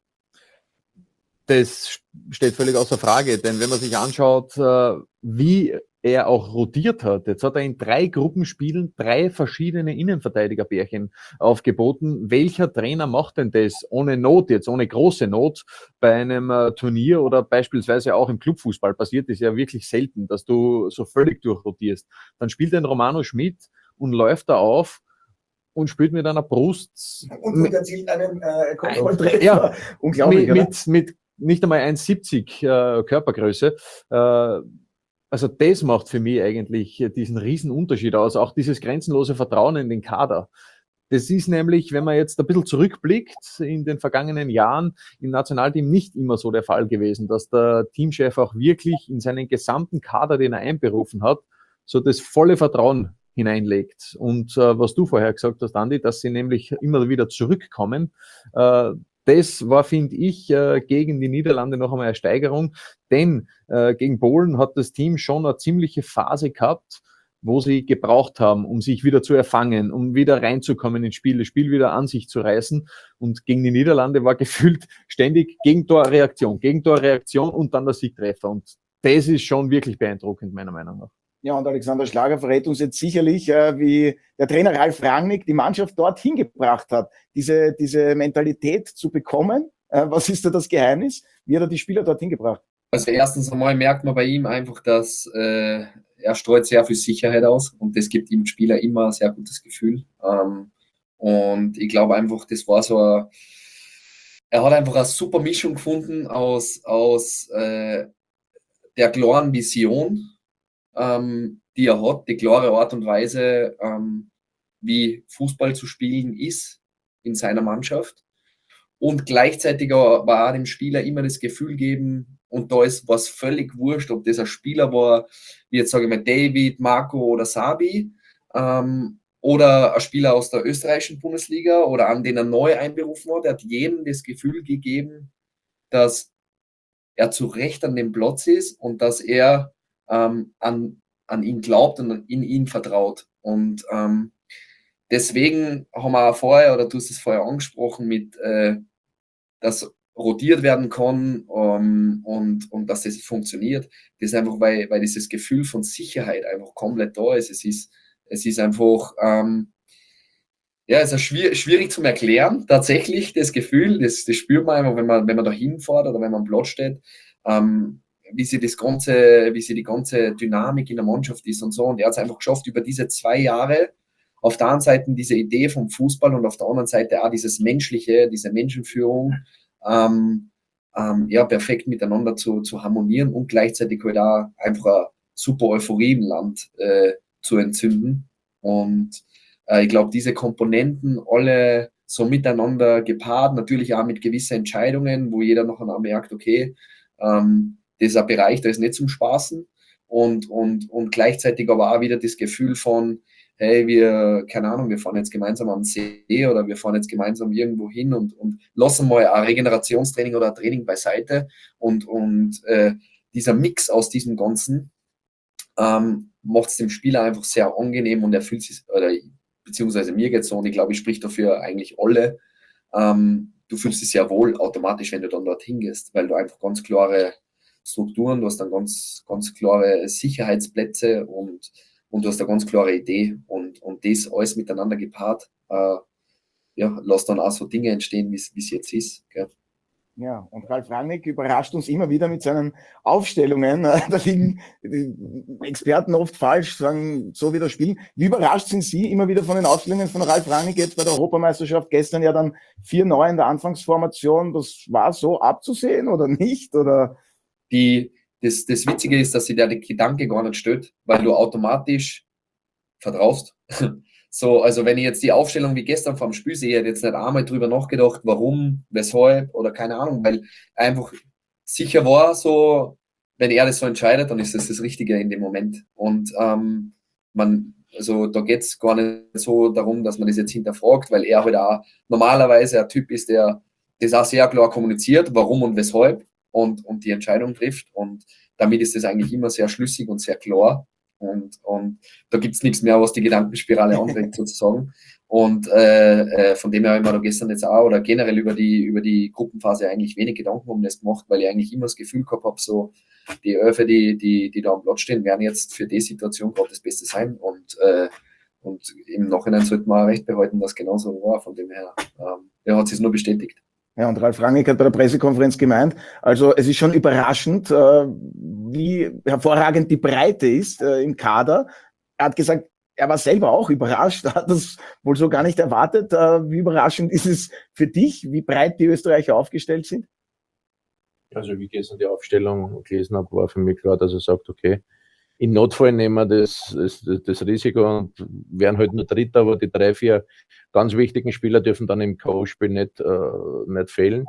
Speaker 5: Das steht völlig außer Frage, denn wenn man sich anschaut, wie er auch rotiert hat, jetzt hat er in drei Gruppenspielen drei verschiedene Innenverteidigerbärchen aufgeboten. Welcher Trainer macht denn das ohne Not, jetzt ohne große Not bei einem Turnier oder beispielsweise auch im Clubfußball? Passiert ist ja wirklich selten, dass du so völlig durchrotierst. Dann spielt ein Romano Schmidt und läuft da auf und spielt mit einer Brust
Speaker 2: und, und erzielt einen äh, Kopfballtreffer.
Speaker 5: Ja,
Speaker 2: unglaublich,
Speaker 5: mit, mit, mit nicht einmal eins Komma siebzig äh, Körpergröße. Äh, also das macht für mich eigentlich diesen riesen Unterschied aus, auch dieses grenzenlose Vertrauen in den Kader. Das ist nämlich, wenn man jetzt ein bisschen zurückblickt, in den vergangenen Jahren im Nationalteam nicht immer so der Fall gewesen, dass der Teamchef auch wirklich in seinen gesamten Kader, den er einberufen hat, so das volle Vertrauen hineinlegt. Und äh, was du vorher gesagt hast, Andi, dass sie nämlich immer wieder zurückkommen, äh, das war, finde ich, äh, gegen die Niederlande noch einmal eine Steigerung, denn äh, gegen Polen hat das Team schon eine ziemliche Phase gehabt, wo sie gebraucht haben, um sich wieder zu erfangen, um wieder reinzukommen ins Spiel, das Spiel wieder an sich zu reißen. Und gegen die Niederlande war gefühlt ständig Gegentorreaktion, Gegentorreaktion und dann der Siegtreffer. Und das ist schon wirklich beeindruckend, meiner Meinung nach.
Speaker 2: Ja, und Alexander Schlager verrät uns jetzt sicherlich, äh, wie der Trainer Ralf Rangnick die Mannschaft dorthin gebracht hat, diese, diese Mentalität zu bekommen. Äh, was ist da das Geheimnis? Wie hat er die Spieler dorthin gebracht?
Speaker 3: Also erstens einmal merkt man bei ihm einfach, dass äh, er streut sehr viel Sicherheit aus und das gibt ihm Spieler immer ein sehr gutes Gefühl. Ähm, und ich glaube einfach, das war so ein, er hat einfach eine super Mischung gefunden aus, aus äh, der klaren Vision, ähm, die er hat, die klare Art und Weise, ähm, wie Fußball zu spielen ist in seiner Mannschaft. Und gleichzeitig war auch dem Spieler immer das Gefühl geben, und da ist was völlig wurscht, ob das ein Spieler war, wie jetzt sage ich mal David, Marco oder Sabi, ähm, oder ein Spieler aus der österreichischen Bundesliga oder an den er neu einberufen hat. Er hat jedem das Gefühl gegeben, dass er zu Recht an dem Platz ist und dass er ähm, an, an ihn glaubt und in ihn vertraut. Und ähm, deswegen haben wir auch vorher, oder du hast es vorher angesprochen, mit äh, dass rotiert werden kann um, und, und dass das funktioniert. Das ist einfach, weil, weil dieses Gefühl von Sicherheit einfach komplett da ist. Es ist, es ist einfach, ähm, ja, es ist schwierig, schwierig zum Erklären, tatsächlich, das Gefühl, das, das spürt man einfach, wenn man, wenn man da hinfährt oder wenn man am Platz steht, ähm, wie sie das ganze, wie sie die ganze Dynamik in der Mannschaft ist und so. Und er hat es einfach geschafft, über diese zwei Jahre auf der einen Seite diese Idee vom Fußball und auf der anderen Seite auch dieses Menschliche, diese Menschenführung, ähm, ähm, ja, perfekt miteinander zu, zu harmonieren und gleichzeitig halt auch einfach eine super Euphorie im Land äh, zu entzünden. Und äh, ich glaube, diese Komponenten alle so miteinander gepaart, natürlich auch mit gewissen Entscheidungen, wo jeder noch einmal merkt, okay, ähm, das ist ein Bereich, der ist nicht zum Spaßen und, und, und gleichzeitig aber auch wieder das Gefühl von, hey, wir, keine Ahnung, wir fahren jetzt gemeinsam am See oder wir fahren jetzt gemeinsam irgendwo hin und, und lassen mal ein Regenerationstraining oder ein Training beiseite und, und äh, dieser Mix aus diesem Ganzen ähm, macht es dem Spieler einfach sehr angenehm und er fühlt sich, oder beziehungsweise mir geht's so und ich glaube, ich sprich dafür eigentlich alle, ähm, du fühlst dich sehr wohl automatisch, wenn du dann dorthin gehst, weil du einfach ganz klare Strukturen, du hast dann ganz, ganz klare Sicherheitsplätze und Und du hast eine ganz klare Idee und, und das alles miteinander gepaart, äh, ja, lässt dann auch so Dinge entstehen, wie es jetzt ist. Gell?
Speaker 2: Ja, und Ralf Rangnick überrascht uns immer wieder mit seinen Aufstellungen. Da liegen die Experten oft falsch, sagen, so wieder spielen. Wie überrascht sind Sie immer wieder von den Aufstellungen von Ralf Rangnick jetzt bei der Europameisterschaft? Gestern ja dann vier neun in der Anfangsformation. Das war so abzusehen oder nicht? Oder?
Speaker 3: Die, Das, das Witzige ist, dass sich der Gedanke gar nicht stellt, weil du automatisch vertraust. So, also wenn ich jetzt die Aufstellung wie gestern vom Spiel sehe, hätte jetzt nicht einmal drüber nachgedacht, warum, weshalb oder keine Ahnung, weil einfach sicher war so, wenn er das so entscheidet, dann ist das das Richtige in dem Moment. Und ähm, man, also da geht es gar nicht so darum, dass man das jetzt hinterfragt, weil er halt auch normalerweise ein Typ ist, der das auch sehr klar kommuniziert, warum und weshalb und, und die Entscheidung trifft. Und damit ist das eigentlich immer sehr schlüssig und sehr klar. Und, und da gibt's nichts mehr, was die Gedankenspirale anregt sozusagen. Und äh, äh, von dem her habe ich mir da gestern jetzt auch oder generell über die über die Gruppenphase eigentlich wenig Gedanken um das gemacht, weil ich eigentlich immer das Gefühl gehabt habe, so die Öfe, die, die, die da am Platz stehen, werden jetzt für die Situation gerade das Beste sein. Und, äh, und im Nachhinein sollte man auch recht behalten, dass genauso war. Von dem her ähm, ja, hat sich nur bestätigt.
Speaker 2: Ja, und Ralf Rangnick hat bei der Pressekonferenz gemeint, also es ist schon überraschend, äh, wie hervorragend die Breite ist äh, im Kader. Er hat gesagt, er war selber auch überrascht, hat das wohl so gar nicht erwartet. Äh, wie überraschend ist es für dich, wie breit die Österreicher aufgestellt sind?
Speaker 4: Also wie ich gestern die Aufstellung gelesen habe, war für mich klar, dass er sagt, okay, im Notfall nehmen wir das, das, das Risiko und werden halt nur Dritter, aber die drei, vier ganz wichtigen Spieler dürfen dann im K O-Spiel nicht, äh, nicht fehlen.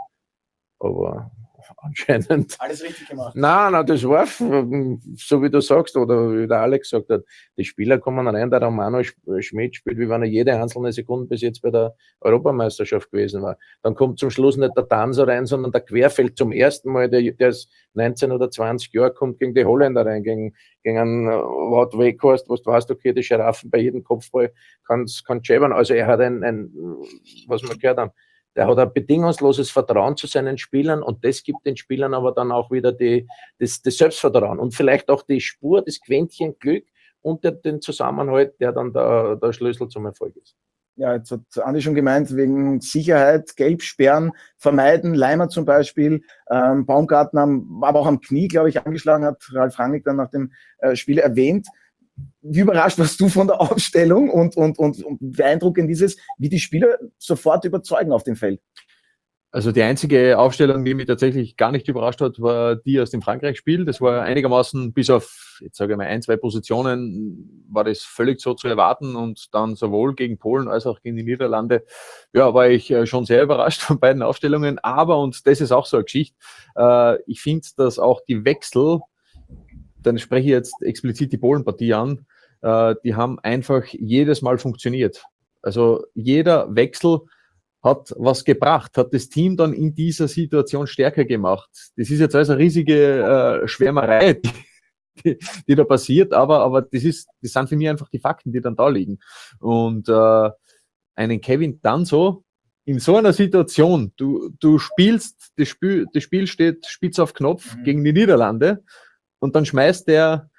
Speaker 4: Aber anscheinend.
Speaker 2: Alles richtig gemacht.
Speaker 4: Nein, nein, das war, so wie du sagst, oder wie der Alex gesagt hat, die Spieler kommen rein, der Romano Schmidt spielt, wie wenn er jede einzelne Sekunde bis jetzt bei der Europameisterschaft gewesen war. Dann kommt zum Schluss nicht der Tanzer rein, sondern der Querfeld zum ersten Mal, der, der ist neunzehn oder zwanzig Jahre, kommt gegen die Holländer rein, gegen, gegen einen Wout Weghorst, wo du weißt, okay, die Giraffen bei jedem Kopfball kann jabbern. Also er hat ein, ein, was wir gehört haben, der hat ein bedingungsloses Vertrauen zu seinen Spielern und das gibt den Spielern aber dann auch wieder die, das, das Selbstvertrauen und vielleicht auch die Spur, das Quäntchen Glück und der, den Zusammenhalt, der dann der, der Schlüssel zum Erfolg ist.
Speaker 2: Ja, jetzt hat Andi schon gemeint, wegen Sicherheit, Gelbsperren vermeiden, Leimer zum Beispiel, ähm, Baumgarten am, aber auch am Knie, glaube ich, angeschlagen, hat Ralf Rangnick dann nach dem äh, Spiel erwähnt. Wie überrascht warst du von der Aufstellung und, und, und, und beeindruckend ist es, wie die Spieler sofort überzeugen auf dem Feld?
Speaker 5: Also die einzige Aufstellung, die mich tatsächlich gar nicht überrascht hat, war die aus dem Frankreich-Spiel. Das war einigermaßen bis auf, jetzt sage ich mal, ein, zwei Positionen, war das völlig so zu erwarten und dann sowohl gegen Polen als auch gegen die Niederlande, ja, war ich schon sehr überrascht von beiden Aufstellungen. Aber, und das ist auch so eine Geschichte, ich finde, dass auch die Wechsel, dann spreche ich jetzt explizit die Polen-Partie an, äh, die haben einfach jedes Mal funktioniert. Also jeder Wechsel hat was gebracht, hat das Team dann in dieser Situation stärker gemacht. Das ist jetzt also eine riesige äh, Schwärmerei, die, die, die da passiert, aber, aber das ist, das sind für mich einfach die Fakten, die dann da liegen. Und äh, einen Kevin Danso in so einer Situation, du, du spielst, das Spiel, das Spiel steht spitz auf Knopf mhm. gegen die Niederlande, und dann schmeißt der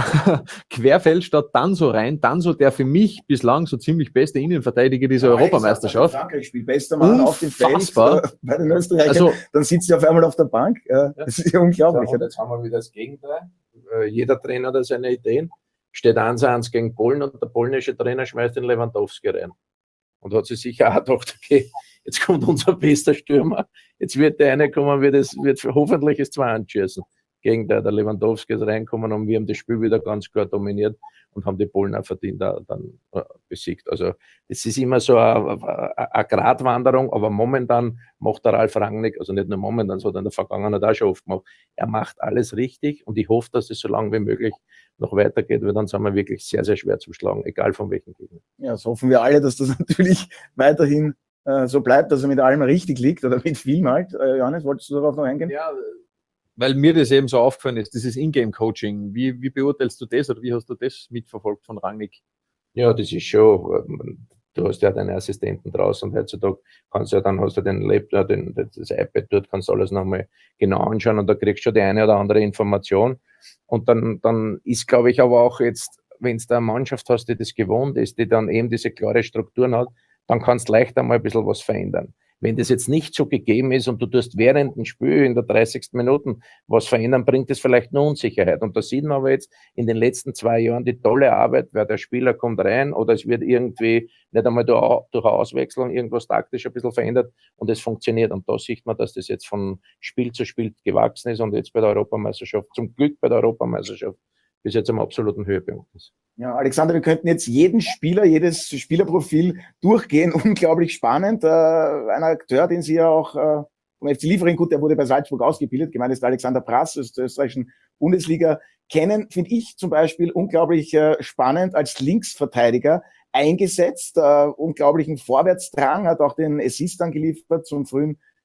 Speaker 5: Querfeld statt Danso rein. Danso, der für mich bislang so ziemlich beste Innenverteidiger dieser ja, Europameisterschaft.
Speaker 2: Frankreich spielt bester Mann auf dem Feld äh, bei den Österreichern. Also, dann sitzt er auf einmal auf der Bank. Äh, das ist ja unglaublich.
Speaker 4: So, und jetzt haben wir wieder das Gegenteil. Äh, jeder Trainer hat seine Ideen. Steht eins eins gegen Polen und der polnische Trainer schmeißt den Lewandowski rein. Und hat sich sicher auch gedacht, okay, jetzt kommt unser bester Stürmer. Jetzt wird der eine kommen, wird, es, wird hoffentlich das zwei eins schießen. Gegen der, der Lewandowski ist reinkommen und wir haben das Spiel wieder ganz klar dominiert und haben die Polen auch verdient da, dann äh, besiegt. Also das ist immer so eine, eine Gratwanderung, aber momentan macht der Ralf Rangnick, also nicht nur momentan, sondern in der Vergangenheit auch schon oft gemacht, er macht alles richtig und ich hoffe, dass es so lange wie möglich noch weitergeht, weil dann sind wir wirklich sehr, sehr schwer zu schlagen, egal von welchem Gegner.
Speaker 2: Ja, das hoffen wir alle, dass das natürlich weiterhin äh, so bleibt, dass er mit allem richtig liegt oder mit vielem halt. Äh, Johannes, wolltest du darauf noch eingehen?
Speaker 5: Ja, weil mir das eben so aufgefallen ist, dieses Ingame-Coaching. Wie, wie beurteilst du das oder wie hast du das mitverfolgt von Rangnick?
Speaker 4: Ja, das ist schon, du hast ja deine Assistenten draußen und heutzutage kannst du ja dann, hast du den Laptop, den, das iPad dort, kannst du alles nochmal genau anschauen und da kriegst du schon die eine oder andere Information. Und dann, dann ist, glaube ich, aber auch jetzt, wenn du eine Mannschaft hast, die das gewohnt ist, die dann eben diese klare Strukturen hat, dann kannst du leichter mal ein bisschen was verändern. Wenn das jetzt nicht so gegeben ist und du tust während dem Spiel in der dreißigsten Minute was verändern, bringt das vielleicht nur Unsicherheit. Und da sieht man aber jetzt in den letzten zwei Jahren die tolle Arbeit, weil der Spieler kommt rein oder es wird irgendwie nicht einmal durch eine Auswechslung irgendwas taktisch ein bisschen verändert und es funktioniert. Und da sieht man, dass das jetzt von Spiel zu Spiel gewachsen ist und jetzt bei der Europameisterschaft, zum Glück bei der Europameisterschaft, bis jetzt am absoluten Höhepunkt ist.
Speaker 2: Ja, Alexander, wir könnten jetzt jeden Spieler, jedes Spielerprofil durchgehen. Unglaublich spannend. Äh, ein Akteur, den Sie ja auch äh, vom F C Liefering, gut, der wurde bei Salzburg ausgebildet, gemeint ist Alexander Prass aus der österreichischen Bundesliga, kennen, finde ich zum Beispiel unglaublich äh, spannend als Linksverteidiger eingesetzt, äh, unglaublichen Vorwärtsdrang, hat auch den Assist dann geliefert zum frühen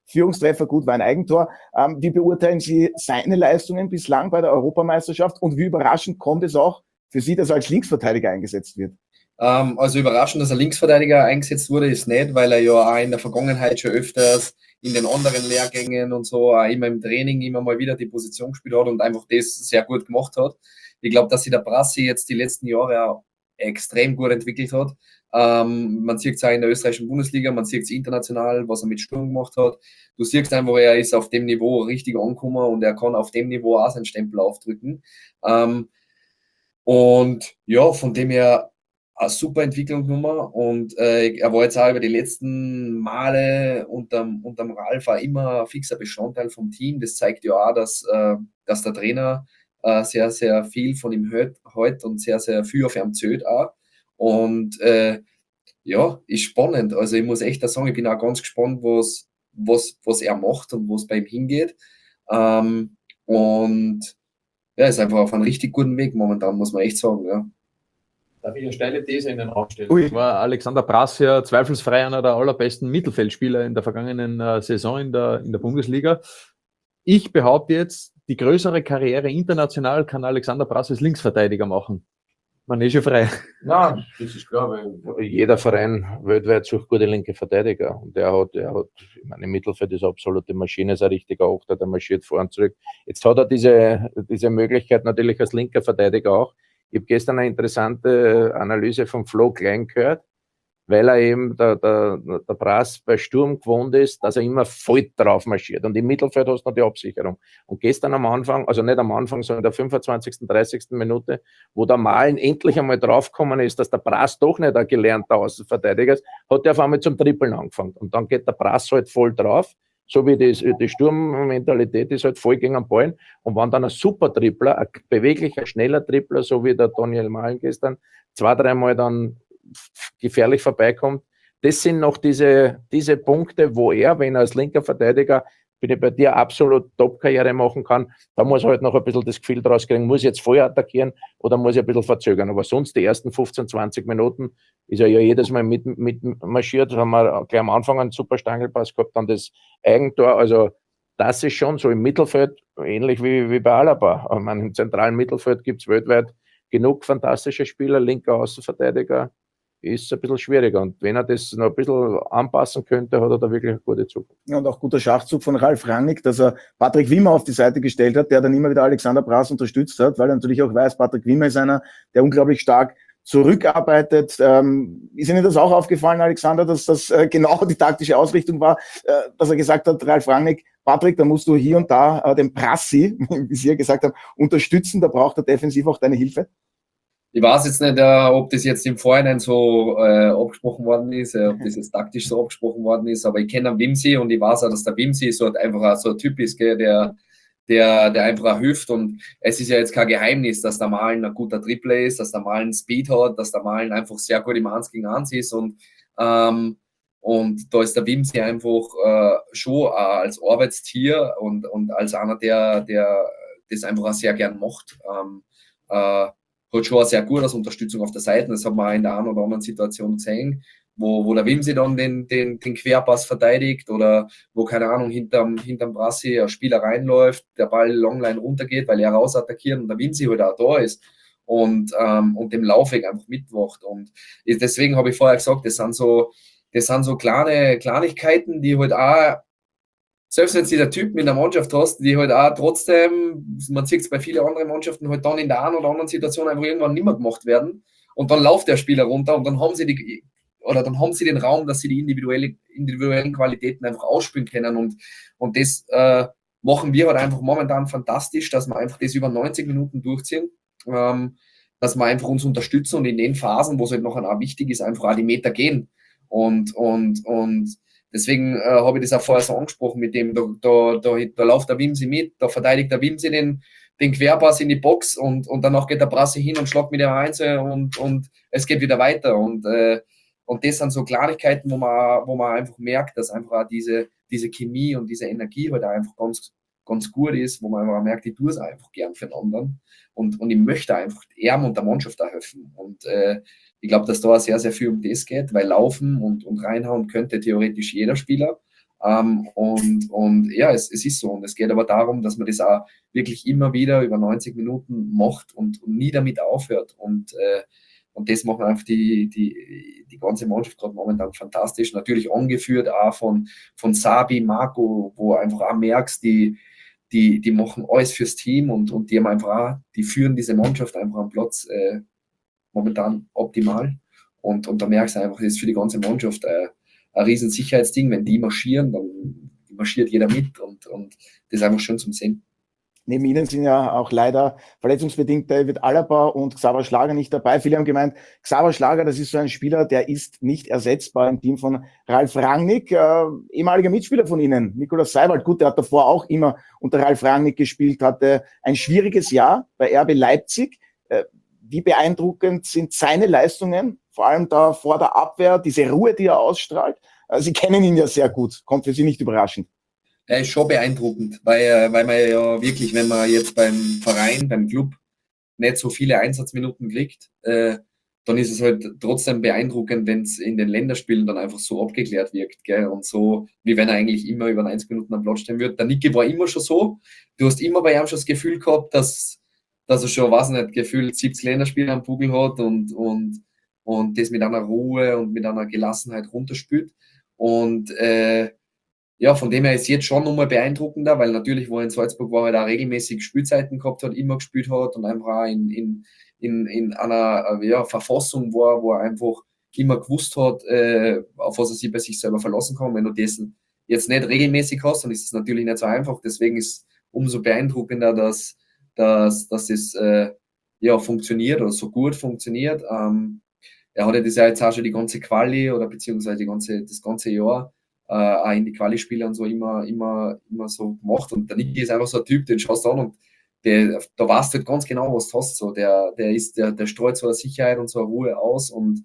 Speaker 2: Führungstreffer, gut, war ein Eigentor. Ähm, wie beurteilen Sie seine Leistungen bislang bei der Europameisterschaft und wie überraschend kommt es auch für Sie, dass er als Linksverteidiger eingesetzt wird?
Speaker 3: Ähm, also überraschend, dass er Linksverteidiger eingesetzt wurde, ist nicht, weil er ja auch in der Vergangenheit schon öfters in den anderen Lehrgängen und so, auch immer im Training immer mal wieder die Position gespielt hat und einfach das sehr gut gemacht hat. Ich glaube, dass sich der Brassi jetzt die letzten Jahre auch extrem gut entwickelt hat. Ähm, man sieht es auch in der österreichischen Bundesliga, man sieht es international, was er mit Sturm gemacht hat. Du siehst einfach, er ist auf dem Niveau richtig angekommen und er kann auf dem Niveau auch seinen Stempel aufdrücken. Ähm, und ja, von dem her eine super Entwicklung genommen und äh, er war jetzt auch über die letzten Male unterm, unterm Ralf auch immer ein fixer Bestandteil vom Team. Das zeigt ja auch, dass, äh, dass der Trainer äh, sehr, sehr viel von ihm hört heute und sehr, sehr viel auf ihm zählt auch. Und äh, ja, ist spannend. Also ich muss echt sagen, ich bin auch ganz gespannt, was, was, was er macht und wo es bei ihm hingeht. Ähm, und ja, ist einfach auf einem richtig guten Weg momentan, muss man echt sagen, ja.
Speaker 6: Darf ich eine steile These in den Raum stellen?
Speaker 5: Ui. War Alexander Brass ja zweifelsofrei einer der allerbesten Mittelfeldspieler in der vergangenen äh, Saison in der, in der Bundesliga. Ich behaupte jetzt, die größere Karriere international kann Alexander Brass als Linksverteidiger machen. Man ist schon frei.
Speaker 4: Nein, das ist klar, weil jeder Verein weltweit sucht gute linke Verteidiger. Und der hat, der hat, ich meine, im Mittelfeld ist absolute Maschine, ist ein richtiger Achter, der marschiert vor und zurück. Jetzt hat er diese, diese Möglichkeit natürlich als linker Verteidiger auch. Ich habe gestern eine interessante Analyse von Flo Klein gehört, weil er eben der, der, der Brass bei Sturm gewohnt ist, dass er immer voll drauf marschiert. Und im Mittelfeld hast du noch die Absicherung. Und gestern am Anfang, also nicht am Anfang, sondern in der fünfundzwanzigsten, dreißigsten Minute, wo der Malen endlich einmal draufgekommen ist, dass der Brass doch nicht ein gelernter Außenverteidiger ist, hat er auf einmal zum Trippeln angefangen. Und dann geht der Brass halt voll drauf. So wie die, die Sturmmentalität ist halt voll gegen den Ball. Und wenn dann ein super Tripler, ein beweglicher, schneller Tripler, so wie der Daniel Malen gestern, zwei, dreimal dann gefährlich vorbeikommt, das sind noch diese, diese Punkte, wo er, wenn er als linker Verteidiger, bin ich bei dir, absolut Top-Karriere machen kann, da muss er halt noch ein bisschen das Gefühl draus kriegen, muss ich jetzt voll attackieren oder muss ich ein bisschen verzögern. Aber sonst die ersten fünfzehn, zwanzig Minuten ist er ja jedes Mal mit, mit marschiert, haben wir gleich am Anfang einen super Stangelpass gehabt, dann das Eigentor, also das ist schon so im Mittelfeld, ähnlich wie, wie bei Alaba. Ich meine, im zentralen Mittelfeld gibt es weltweit genug fantastische Spieler, linker Außenverteidiger, ist ein bisschen schwieriger. Und wenn er das noch ein bisschen anpassen könnte, hat er da wirklich eine gute Zukunft.
Speaker 2: Ja, und auch guter Schachzug von Ralf Rangnick, dass er Patrick Wimmer auf die Seite gestellt hat, der dann immer wieder Alexander Brass unterstützt hat, weil er natürlich auch weiß, Patrick Wimmer ist einer, der unglaublich stark zurückarbeitet. Ähm, ist Ihnen das auch aufgefallen, Alexander, dass das äh, genau die taktische Ausrichtung war, äh, dass er gesagt hat, Ralf Rangnick, Patrick, da musst du hier und da äh, den Brassi, wie Sie ja gesagt haben, unterstützen, da braucht er defensiv auch deine Hilfe?
Speaker 3: Ich weiß jetzt nicht, äh, ob das jetzt im Vorhinein so äh, abgesprochen worden ist, äh, ob das jetzt taktisch so abgesprochen worden ist, aber ich kenne den Wimsi und ich weiß auch, dass der Wimsi so einfach so ein Typ ist, gell, der, der, der einfach hilft. Und es ist ja jetzt kein Geheimnis, dass der Malen ein guter Tripler ist, dass der Malen Speed hat, dass der Malen einfach sehr gut im eins gegen eins ist und, ähm, und da ist der Wimsi einfach äh, schon äh, als Arbeitstier und, und als einer, der, der das einfach auch sehr gern macht. Ähm, äh, hat schon sehr gut als Unterstützung auf der Seite. Das haben wir auch in der einen oder anderen Situation gesehen, wo, wo der Wimsi dann den, den, den Querpass verteidigt oder wo, keine Ahnung, hinterm, hinterm Brassi ein Spieler reinläuft, der Ball Longline runtergeht, weil er raus attackiert und der Wimsi halt auch da ist und, ähm, und dem Laufweg einfach mitmacht. Und deswegen habe ich vorher gesagt, das sind so, das sind so kleine Kleinigkeiten, die halt auch, selbst wenn du der Typ mit der Mannschaft hast, die halt auch trotzdem, man sieht es bei vielen anderen Mannschaften, halt dann in der einen oder anderen Situation einfach irgendwann nicht mehr gemacht werden und dann läuft der Spieler runter und dann haben sie die, oder dann haben sie den Raum, dass sie die individuelle, individuellen Qualitäten einfach ausspielen können und, und das äh, machen wir halt einfach momentan fantastisch, dass wir einfach das über neunzig Minuten durchziehen, ähm, dass wir einfach uns unterstützen und in den Phasen, wo es halt noch auch wichtig ist, einfach auch die Meter gehen und, und, und deswegen äh, habe ich das auch vorher so angesprochen mit dem, da, da, da, da läuft der Wimsi mit, da verteidigt der Wimsi den, den Querpass in die Box und, und danach geht der Brassi hin und schlagt mit der Eins und, und es geht wieder weiter. Und, äh, und das sind so Kleinigkeiten, wo man, wo man einfach merkt, dass einfach auch diese, diese Chemie und diese Energie halt auch einfach ganz, ganz gut ist, wo man einfach merkt, ich tue es einfach gern für den anderen und, und ich möchte einfach ihm und der Mannschaft auch helfen. Und äh, ich glaube, dass da sehr, sehr viel um das geht, weil laufen und, und reinhauen könnte theoretisch jeder Spieler. Ähm, und, und ja, es, es ist so. Und es geht aber darum, dass man das auch wirklich immer wieder über neunzig Minuten macht und, und nie damit aufhört. Und, äh, und das machen einfach die, die, die ganze Mannschaft gerade momentan fantastisch. Natürlich angeführt auch von, von Sabi, Marco, wo einfach auch merkst, die, die, die machen alles fürs Team und, und die haben einfach auch, die führen diese Mannschaft einfach am Platz äh, momentan optimal. Und, und da merkst du einfach, das ist für die ganze Mannschaft äh, ein riesen Sicherheitsding. Wenn die marschieren, dann marschiert jeder mit und, und das ist einfach schön zum Sehen.
Speaker 2: Neben Ihnen sind ja auch leider verletzungsbedingt David Alaba und Xaver Schlager nicht dabei. Viele haben gemeint, Xaver Schlager, das ist so ein Spieler, der ist nicht ersetzbar im Team von Ralf Rangnick, äh, ehemaliger Mitspieler von Ihnen, Nikolaus Seiwald. Gut, der hat davor auch immer unter Ralf Rangnick gespielt, hatte ein schwieriges Jahr bei R B Leipzig. Äh, wie beeindruckend sind seine Leistungen, vor allem da vor der Abwehr, diese Ruhe, die er ausstrahlt? Äh, Sie kennen ihn ja sehr gut, kommt für Sie nicht überraschend.
Speaker 3: Er ist schon beeindruckend, weil, weil man ja wirklich, wenn man jetzt beim Verein, beim Club nicht so viele Einsatzminuten kriegt, äh, dann ist es halt trotzdem beeindruckend, wenn es in den Länderspielen dann einfach so abgeklärt wirkt, gell? Und so, wie wenn er eigentlich immer über neunzig Minuten am Platz stehen würde. Der Niki war immer schon so. Du hast immer bei ihm schon das Gefühl gehabt, dass, dass er schon, weiß nicht, gefühlt siebzig Länderspiele am Bugel hat und, und, und das mit einer Ruhe und mit einer Gelassenheit runterspült. Und äh, ja, von dem her ist jetzt schon nochmal beeindruckender, weil natürlich, wo er in Salzburg war, er da regelmäßig Spielzeiten gehabt hat, immer gespielt hat und einfach auch in, in, in, in einer ja, Verfassung war, wo er einfach immer gewusst hat, äh, auf was er sich bei sich selber verlassen kann. Wenn du das jetzt nicht regelmäßig hast, dann ist es natürlich nicht so einfach. Deswegen ist es umso beeindruckender, dass, dass, dass es äh, ja, funktioniert oder so gut funktioniert. Ähm, er hatte das ja jetzt auch schon die ganze Quali oder beziehungsweise die ganze, das ganze Jahr äh, auch in die Quali-Spiele und so immer, immer, immer so gemacht. Und der Niki ist einfach so ein Typ, den schaust du an und der, da weißt du halt ganz genau, was du hast. So. Der, der, ist, der, der streut so eine Sicherheit und so eine Ruhe aus und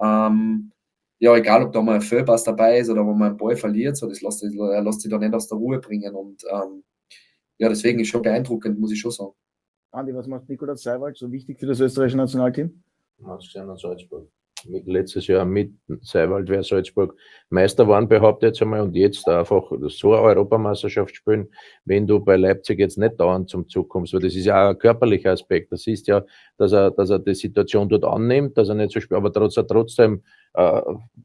Speaker 3: ähm, ja, egal ob da mal ein Fehlpass dabei ist oder wo man einen Ball verliert, so, das lässt, er lässt sich da nicht aus der Ruhe bringen und ähm, ja, deswegen ist schon beeindruckend, muss ich schon sagen.
Speaker 2: Andi, was macht Nikolaus Seiwald so wichtig für das österreichische Nationalteam?
Speaker 4: Ausgesehen an Salzburg. Mit, letztes Jahr mit Seiwald wäre Salzburg Meister waren, behauptet jetzt einmal, und jetzt einfach so eine Europameisterschaft spielen, wenn du bei Leipzig jetzt nicht dauernd zum Zug kommst, weil das ist ja auch ein körperlicher Aspekt. Das ist ja, dass er, dass er die Situation dort annimmt, dass er nicht so spielt, aber trotzdem, trotzdem äh,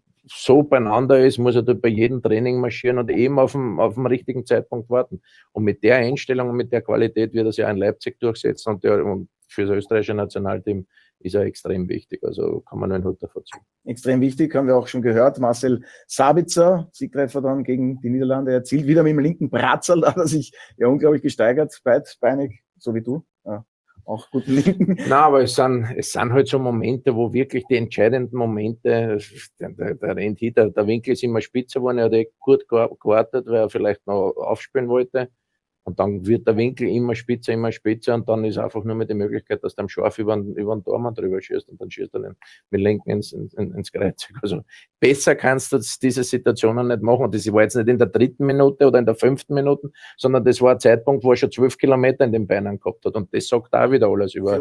Speaker 4: so beieinander ist, muss er dort bei jedem Training marschieren und eben auf dem, auf dem richtigen Zeitpunkt warten. Und mit der Einstellung und mit der Qualität wird er sich auch in Leipzig durchsetzen und, der, und für das österreichische Nationalteam ist er extrem wichtig. Also kann man nur einen Hut davor ziehen. Extrem wichtig, haben wir auch schon gehört. Marcel Sabitzer, Siegtreffer dann gegen die Niederlande erzielt. Wieder mit dem linken Bratzerl, da hat er sich ja unglaublich gesteigert, beidbeinig, so wie du. Ja, auch guten linken. Nein, aber es sind, es sind halt so Momente, wo wirklich die entscheidenden Momente, der, der, der rennt hin, der, der Winkel ist immer spitzer geworden, er hat eh gut gewartet, weil er vielleicht noch aufspielen wollte. Und dann wird der Winkel immer spitzer, immer spitzer und dann ist einfach nur mehr die Möglichkeit, dass du am Scharf über den, über den Tormann drüber schießt und dann schießt er den mit linken ins, ins, ins Kreuz. Also besser kannst du diese Situationen nicht machen. Und das war jetzt nicht in der dritten Minute oder in der fünften Minute, sondern das war ein Zeitpunkt, wo er schon zwölf Kilometer in den Beinen gehabt hat. Und das sagt auch wieder alles über.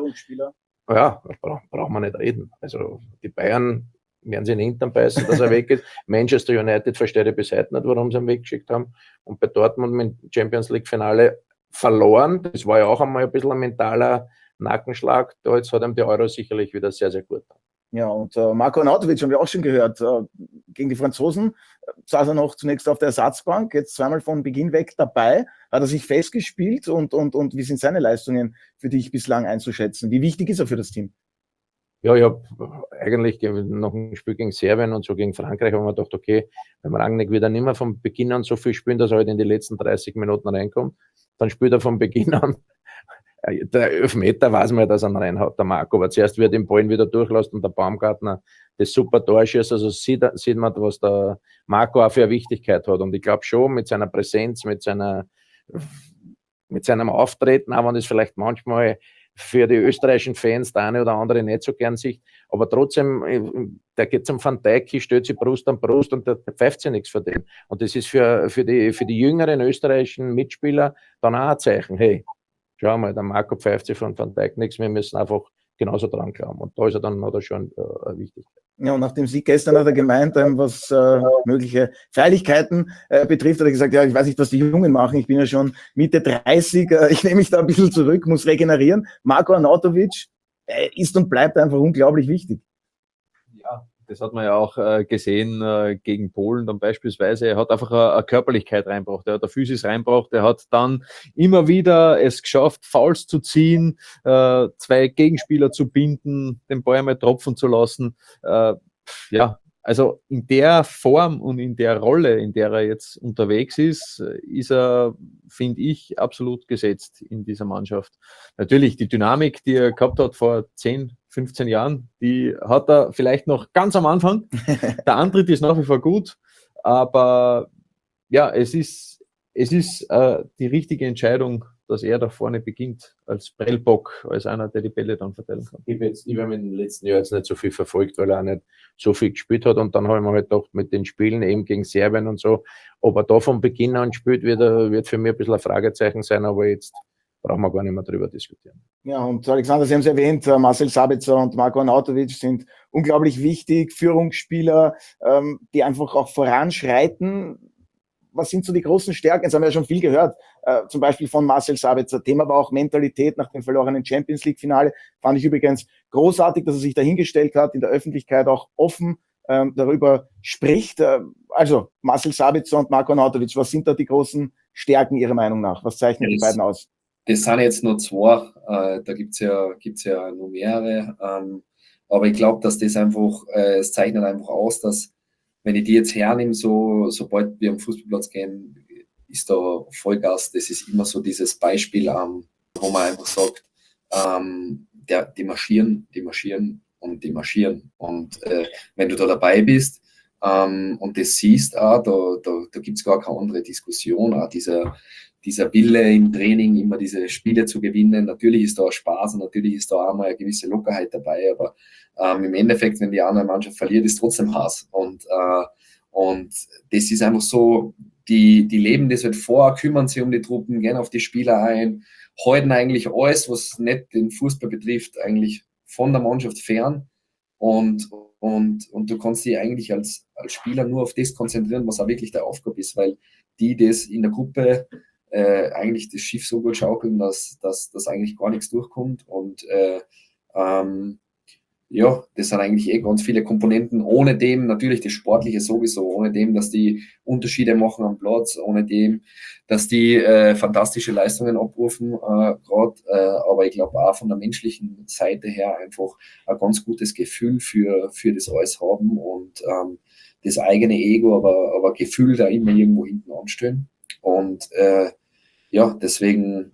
Speaker 4: Ja, bra brauchen wir nicht reden. Also die Bayern werden sie in den Hintern beißen, dass er weg ist. Manchester United versteht ich bis heute nicht, warum sie ihn weggeschickt haben. Und bei Dortmund mit dem Champions League Finale verloren. Das war ja auch einmal ein bisschen ein mentaler Nackenschlag. Da jetzt hat ihm die Euro sicherlich wieder sehr, sehr gut. Ja, und äh, Marko Arnautovic haben wir auch schon gehört. Äh, gegen die Franzosen äh, saß er noch zunächst auf der Ersatzbank, jetzt zweimal von Beginn weg dabei. Hat er sich festgespielt und, und, und wie sind seine Leistungen für dich bislang einzuschätzen? Wie wichtig ist er für das Team? Ja, ich habe eigentlich noch ein Spiel gegen Serbien und so gegen Frankreich, haben wir gedacht, okay, wenn Rangnick wieder nicht mehr von Beginn an so viel spielen, dass er halt in die letzten dreißig Minuten reinkommt, dann spielt er von Beginn an. Der Elfmeter weiß man ja, dass er ihn reinhaut, der Marco, aber zuerst wird den Ball wieder durchlässt und der Baumgartner das super Tor schießt, also sieht, sieht man, was der Marco auch für eine Wichtigkeit hat. Und ich glaube schon, mit seiner Präsenz, mit seiner, mit seinem Auftreten, auch wenn es vielleicht manchmal für die österreichischen Fans der eine oder andere nicht so gern sieht, aber trotzdem, der geht zum Van Dijk, stellt sich Brust an Brust und der pfeift sich nichts für den. Und das ist für, für, die, für die jüngeren österreichischen Mitspieler dann auch ein Zeichen, hey, schau mal, der Marco pfeift sich von Van Dijk nichts, wir müssen einfach genauso dran glauben. Und da ist er dann hat er schon äh, wichtig.
Speaker 2: Ja, und nach dem Sieg gestern hat er gemeint, ähm, was äh, mögliche Feierlichkeiten äh, betrifft, hat er gesagt, ja, ich weiß nicht, was die Jungen machen, ich bin ja schon Mitte dreißig, äh, ich nehme mich da ein bisschen zurück, muss regenerieren. Marko Arnautovic äh, ist und bleibt einfach unglaublich wichtig.
Speaker 5: Ja, das hat man ja auch äh, gesehen äh, gegen Polen dann beispielsweise. Er hat einfach eine, eine Körperlichkeit reingebracht, er hat eine Physis reingebracht, er hat dann immer wieder es geschafft, Fouls zu ziehen, äh, zwei Gegenspieler zu binden, den Ball einmal tropfen zu lassen. Äh, ja, also in der Form und in der Rolle, in der er jetzt unterwegs ist, ist er, finde ich, absolut gesetzt in dieser Mannschaft. Natürlich, die Dynamik, die er gehabt hat vor zehn, fünfzehn Jahren, die hat er vielleicht noch ganz am Anfang. Der Antritt ist nach wie vor gut, aber ja, es ist, es ist äh, die richtige Entscheidung, dass er da vorne beginnt, als Prellbock, als einer, der die Bälle dann verteilen kann.
Speaker 4: Ich habe jetzt, ich habe in den letzten Jahren jetzt nicht so viel verfolgt, weil er auch nicht so viel gespielt hat. Und dann habe ich mir halt gedacht, mit den Spielen eben gegen Serbien und so, ob er da von Beginn an spielt, wird, er, wird für mich ein bisschen ein Fragezeichen sein, aber jetzt brauchen wir gar nicht mehr drüber diskutieren.
Speaker 2: Ja, und Alexander, Sie haben es erwähnt, Marcel Sabitzer und Marko Arnautovic sind unglaublich wichtig, Führungsspieler, ähm, die einfach auch voranschreiten. Was sind so die großen Stärken? Jetzt haben wir ja schon viel gehört, äh, zum Beispiel von Marcel Sabitzer. Thema war auch Mentalität nach dem verlorenen Champions League-Finale. Fand ich übrigens großartig, dass er sich dahingestellt hat, in der Öffentlichkeit auch offen ähm, darüber spricht. Äh, also Marcel Sabitzer und Marko Arnautovic, was sind da die großen Stärken Ihrer Meinung nach? Was zeichnet
Speaker 3: Ja,
Speaker 2: die beiden aus?
Speaker 3: Das sind jetzt nur zwei, äh, da gibt's ja, gibt's ja noch mehrere. Ähm, aber ich glaube, dass das einfach, äh, es zeichnet einfach aus, dass wenn ich die jetzt hernehme, so, sobald wir am Fußballplatz gehen, ist da Vollgas. Das ist immer so dieses Beispiel, ähm, wo man einfach sagt, ähm, der, die marschieren, die marschieren und die marschieren. Und äh, wenn du da dabei bist ähm, und das siehst, auch, da, da, da gibt es gar keine andere Diskussion. Auch dieser, dieser Wille im Training, immer diese Spiele zu gewinnen. Natürlich ist da Spaß und natürlich ist da auch mal eine gewisse Lockerheit dabei, aber ähm, im Endeffekt, wenn die andere Mannschaft verliert, ist trotzdem Hass. Und, äh, und das ist einfach so, die, die leben das halt vor, kümmern sich um die Truppen, gehen auf die Spieler ein, halten eigentlich alles, was nicht den Fußball betrifft, eigentlich von der Mannschaft fern. Und, und, und du kannst dich eigentlich als, als Spieler nur auf das konzentrieren, was auch wirklich der Aufgabe ist, weil die das in der Gruppe äh, eigentlich das Schiff so gut schaukeln, dass, dass, dass eigentlich gar nichts durchkommt. Und äh, ähm, ja, das sind eigentlich eh ganz viele Komponenten, ohne dem natürlich das Sportliche sowieso, ohne dem, dass die Unterschiede machen am Platz, ohne dem, dass die äh, fantastische Leistungen abrufen, äh, gerade, äh, aber ich glaube auch von der menschlichen Seite her einfach ein ganz gutes Gefühl für, für das alles haben und ähm, das eigene Ego, aber, aber Gefühl da immer irgendwo hinten anstellen. Und äh, ja, deswegen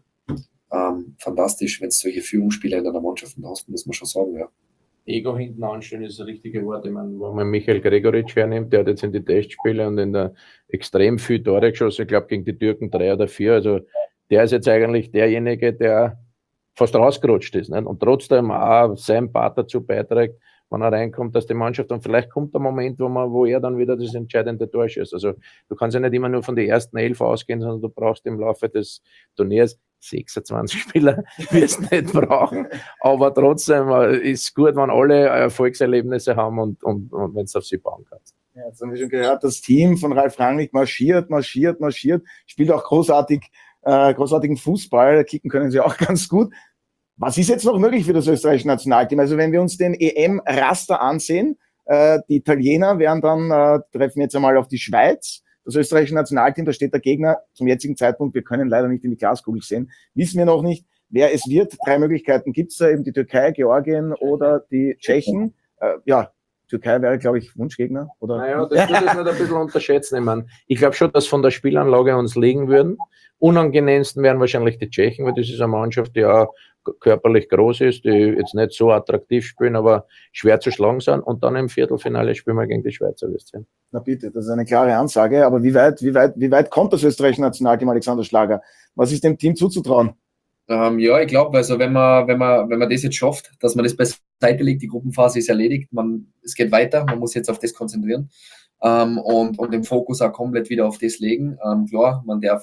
Speaker 3: ähm, fantastisch, wenn es solche Führungsspieler in einer Mannschaft hast, muss man schon sagen, ja.
Speaker 4: Ego hinten anstellen ist das richtige Wort. Ich meine, wenn man Michael Gregoritsch hernimmt, der hat jetzt in die Testspiele und in der extrem viel Tore geschossen, ich glaube gegen die Türken drei oder vier. Also der ist jetzt eigentlich derjenige, der fast rausgerutscht ist. Nicht? Und trotzdem auch sein Part dazu beiträgt, wenn er reinkommt, dass die Mannschaft, und vielleicht kommt der Moment, wo man, wo er dann wieder das entscheidende Tor schießt. Also du kannst ja nicht immer nur von den ersten elf ausgehen, sondern du brauchst im Laufe des Turniers sechsundzwanzig Spieler, wirst du nicht brauchen. Aber trotzdem ist gut, wenn alle Erfolgserlebnisse haben und, und, und wenn du auf sie bauen kannst.
Speaker 2: Ja, jetzt haben wir schon gehört, das Team von Ralf Rangnick marschiert, marschiert, marschiert, spielt auch großartig, äh, großartigen Fußball, kicken können sie auch ganz gut. Was ist jetzt noch möglich für das österreichische Nationalteam? Also wenn wir uns den E M-Raster ansehen, äh, die Italiener werden dann, äh, treffen jetzt einmal auf die Schweiz. Das österreichische Nationalteam, da steht der Gegner zum jetzigen Zeitpunkt, wir können leider nicht in die Glaskugel sehen, wissen wir noch nicht, wer es wird. Drei Möglichkeiten gibt's da, eben die Türkei, Georgien oder die Tschechen. Äh, ja, Türkei wäre, glaube ich, Wunschgegner. Oder?
Speaker 4: Naja, das würde ich nicht ein bisschen unterschätzen. Ich meine, ich glaube schon, dass von der Spielanlage uns liegen würden. Unangenehmsten wären wahrscheinlich die Tschechen, weil das ist eine Mannschaft, die auch körperlich groß ist, die jetzt nicht so attraktiv spielen, aber schwer zu schlagen sind. Und dann im Viertelfinale spielen wir gegen die Schweizer, wirst du.
Speaker 2: Na bitte, das ist eine klare Ansage. Aber wie weit, wie weit, wie weit kommt das österreichische Nationalteam, Alexander Schlager? Was ist dem Team zuzutrauen?
Speaker 3: Ähm, ja, ich glaube, also wenn man, wenn man, wenn man das jetzt schafft, dass man das beiseite legt, die Gruppenphase ist erledigt, man, es geht weiter, man muss jetzt auf das konzentrieren ähm, und, und den Fokus auch komplett wieder auf das legen. Ähm, klar, man darf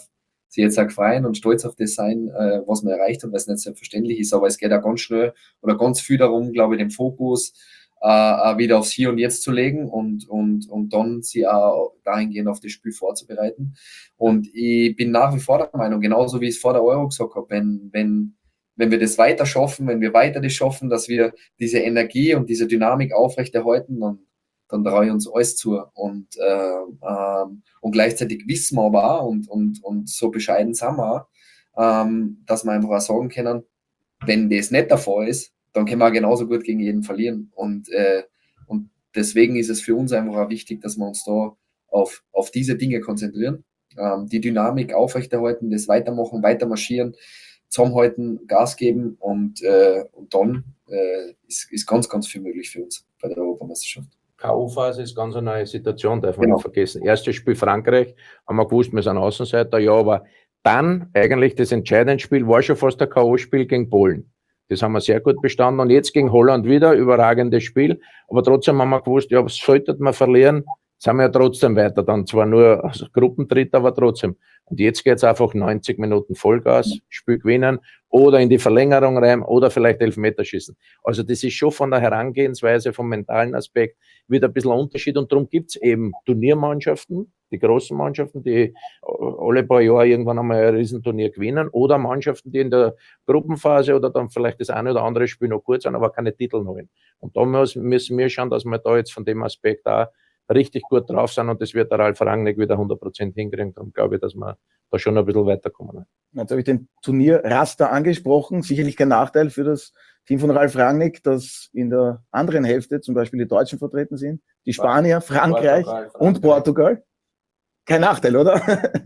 Speaker 3: sich jetzt auch freuen und stolz auf das sein, äh, was man erreicht hat, weil es nicht selbstverständlich ist, aber es geht auch ganz schnell oder ganz viel darum, glaube ich, den Fokus äh, wieder aufs Hier und Jetzt zu legen und, und, und dann sie auch dahingehend auf das Spiel vorzubereiten. Und ich bin nach wie vor der Meinung, genauso wie ich es vor der Euro gesagt habe, wenn, wenn, wenn wir das weiter schaffen, wenn wir weiter das schaffen, dass wir diese Energie und diese Dynamik aufrechterhalten, dann, dann traue ich uns alles zu. Und, äh, ähm, und gleichzeitig wissen wir aber auch, und, und, und so bescheiden sind wir auch, ähm, dass wir einfach auch sagen können, wenn das nicht der Fall ist, dann können wir auch genauso gut gegen jeden verlieren. Und, äh, und deswegen ist es für uns einfach auch wichtig, dass wir uns da auf, auf diese Dinge konzentrieren, ähm, die Dynamik aufrechterhalten, das weitermachen, weiter marschieren, zusammenhalten, Gas geben und, äh, und dann äh, ist, ist ganz, ganz viel möglich für uns bei der Europameisterschaft.
Speaker 4: K O-Phase ist ganz eine neue Situation, darf man
Speaker 3: Genau.
Speaker 4: nicht vergessen. Erstes Spiel Frankreich, haben wir gewusst, wir sind Außenseiter, ja, aber dann eigentlich das entscheidende Spiel war schon fast ein K O-Spiel gegen Polen. Das haben wir sehr gut bestanden und jetzt gegen Holland wieder, überragendes Spiel, aber trotzdem haben wir gewusst, ja, was sollte man verlieren, sind wir ja trotzdem weiter, dann zwar nur also Gruppendritter, aber trotzdem. Und jetzt geht's einfach neunzig Minuten Vollgas, Spiel gewinnen oder in die Verlängerung rein oder vielleicht Elfmeterschießen. Also das ist schon von der Herangehensweise, vom mentalen Aspekt wieder ein bisschen ein Unterschied und darum gibt's eben Turniermannschaften, die großen Mannschaften, die alle paar Jahre irgendwann einmal ein Riesenturnier gewinnen oder Mannschaften, die in der Gruppenphase oder dann vielleicht das eine oder andere Spiel noch gut sind, aber keine Titel holen. Und da müssen wir schauen, dass wir da jetzt von dem Aspekt auch richtig gut drauf sind und das wird der Ralf Rangnick wieder hundert Prozent hinkriegen. Darum glaube ich, dass wir da schon ein bisschen weiterkommen.
Speaker 2: Jetzt habe ich den Turnierraster angesprochen. Sicherlich kein Nachteil für das Team von Ralf Rangnick, dass in der anderen Hälfte zum Beispiel die Deutschen vertreten sind, die Spanier, Frankreich
Speaker 5: Portugal,
Speaker 2: und Portugal. Kein Nachteil, oder?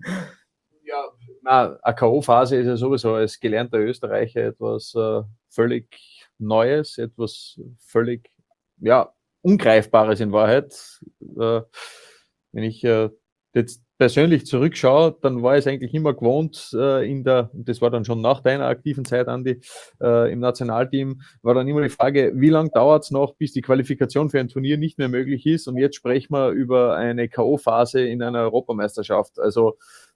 Speaker 5: Ja, na, eine K O-Phase ist ja sowieso als gelernter Österreicher etwas äh, völlig Neues, etwas völlig, ja, Ungreifbares in Wahrheit. Äh, wenn ich äh, jetzt persönlich zurückschaue, dann war es eigentlich immer gewohnt, äh, in der, und das war dann schon nach deiner aktiven Zeit, Andi, äh, im Nationalteam, war dann immer die Frage, wie lange dauert es noch, bis die Qualifikation für ein Turnier nicht mehr möglich ist? Und jetzt sprechen wir über eine K O-Phase in einer Europameisterschaft. Also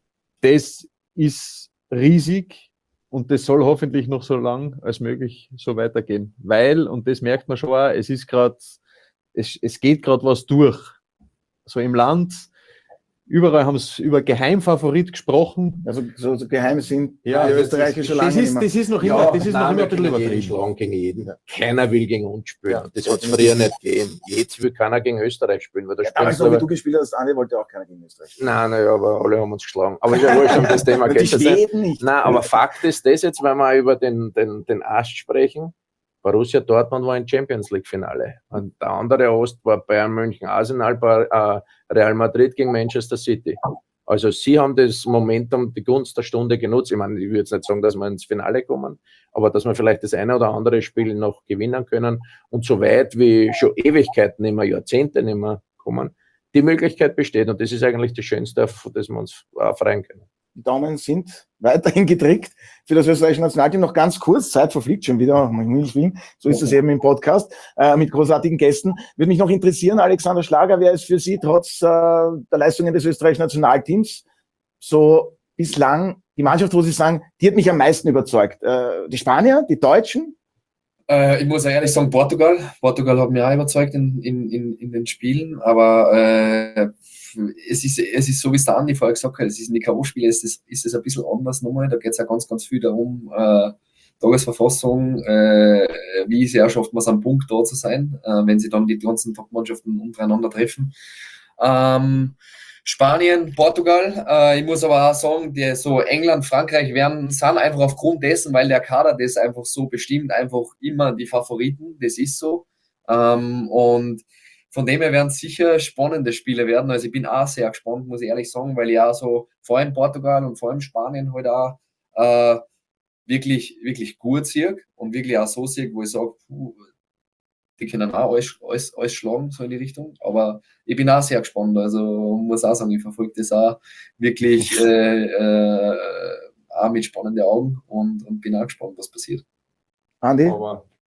Speaker 5: das ist riesig. Und das soll hoffentlich noch so lang als möglich so weitergehen. Weil, und das merkt man schon auch, es ist gerade, es, es geht gerade was durch. So im Land, überall haben sie über Geheimfavorit gesprochen.
Speaker 2: Also so, so geheim sind
Speaker 5: Ja,
Speaker 2: die
Speaker 5: das
Speaker 2: Österreicher
Speaker 5: ist-
Speaker 2: schon lange
Speaker 5: das ist,
Speaker 2: nicht mehr.
Speaker 5: das ist noch immer,
Speaker 4: Ja,
Speaker 5: das ist
Speaker 4: nein,
Speaker 5: noch immer
Speaker 4: wir
Speaker 5: ein bisschen
Speaker 4: können jeden
Speaker 5: übertrieben.
Speaker 4: schlagen gegen jeden. Keiner will gegen uns spielen.
Speaker 5: Ja.
Speaker 4: Das hat es früher nicht gegeben. Jetzt will keiner gegen Österreich spielen, weil da
Speaker 2: Ja,
Speaker 4: spielen
Speaker 2: damals
Speaker 4: sie
Speaker 2: noch, wie
Speaker 4: aber-
Speaker 2: du gespielt hast, Andi wollte auch keiner gegen Österreich.
Speaker 4: Nein, naja, aber alle haben uns geschlagen. Aber ist ja wurscht, um das Thema
Speaker 2: Aber die
Speaker 4: geht es nicht.
Speaker 2: Schweden nicht.
Speaker 4: Nein, aber Fakt ist das jetzt, wenn wir über den, den, den Ast sprechen. Borussia Dortmund war im Champions League Finale. Und der andere Ost war Bayern München, Arsenal, äh, Real Madrid gegen Manchester City. Also sie haben das Momentum, die Gunst der Stunde genutzt. Ich meine, ich würde jetzt nicht sagen, dass wir ins Finale kommen, aber dass wir vielleicht das eine oder andere Spiel noch gewinnen können und so weit wie schon Ewigkeiten, nicht mehr Jahrzehnte nicht mehr kommen, die Möglichkeit besteht. Und das ist eigentlich das Schönste, auf das wir uns äh, freuen können.
Speaker 2: Die Daumen sind weiterhin gedrückt für das österreichische Nationalteam. Noch ganz kurz, Zeit verfliegt schon wieder, so ist es eben im Podcast, äh, mit großartigen Gästen. Würde mich noch interessieren, Alexander Schlager, wer ist für Sie trotz äh, der Leistungen des österreichischen Nationalteams so bislang die Mannschaft, wo Sie sagen, die hat mich am meisten überzeugt? Äh, die Spanier, die Deutschen?
Speaker 3: Äh, ich muss ehrlich sagen, Portugal. Portugal hat mich auch überzeugt in, in, in, in den Spielen, aber äh, es ist, es ist so, wie es der Andi vorher gesagt hat, es ist in die K O-Spiele, ist es ist es ein bisschen anders nochmal. Da geht es ja ganz, ganz viel darum, äh, Tagesverfassung, äh, wie sehr schafft man es am Punkt da zu sein, äh, wenn sie dann die ganzen Top-Mannschaften untereinander treffen. Ähm, Spanien, Portugal, äh, ich muss aber auch sagen, die, so England, Frankreich werden, sind einfach aufgrund dessen, weil der Kader das einfach so bestimmt, einfach immer die Favoriten, das ist so. Ähm, und von dem her werden es sicher spannende Spiele werden. Also ich bin auch sehr gespannt, muss ich ehrlich sagen, weil ich auch so vor allem Portugal und vor allem Spanien halt auch äh, wirklich, wirklich gut sehe und wirklich auch so sehe, wo ich sage, puh, die können auch alles, alles, alles schlagen, so in die Richtung. Aber ich bin auch sehr gespannt. Also muss auch sagen, ich verfolge das auch wirklich äh, äh, auch mit spannenden Augen und, und bin auch gespannt, was passiert.
Speaker 2: Andi?
Speaker 4: Aber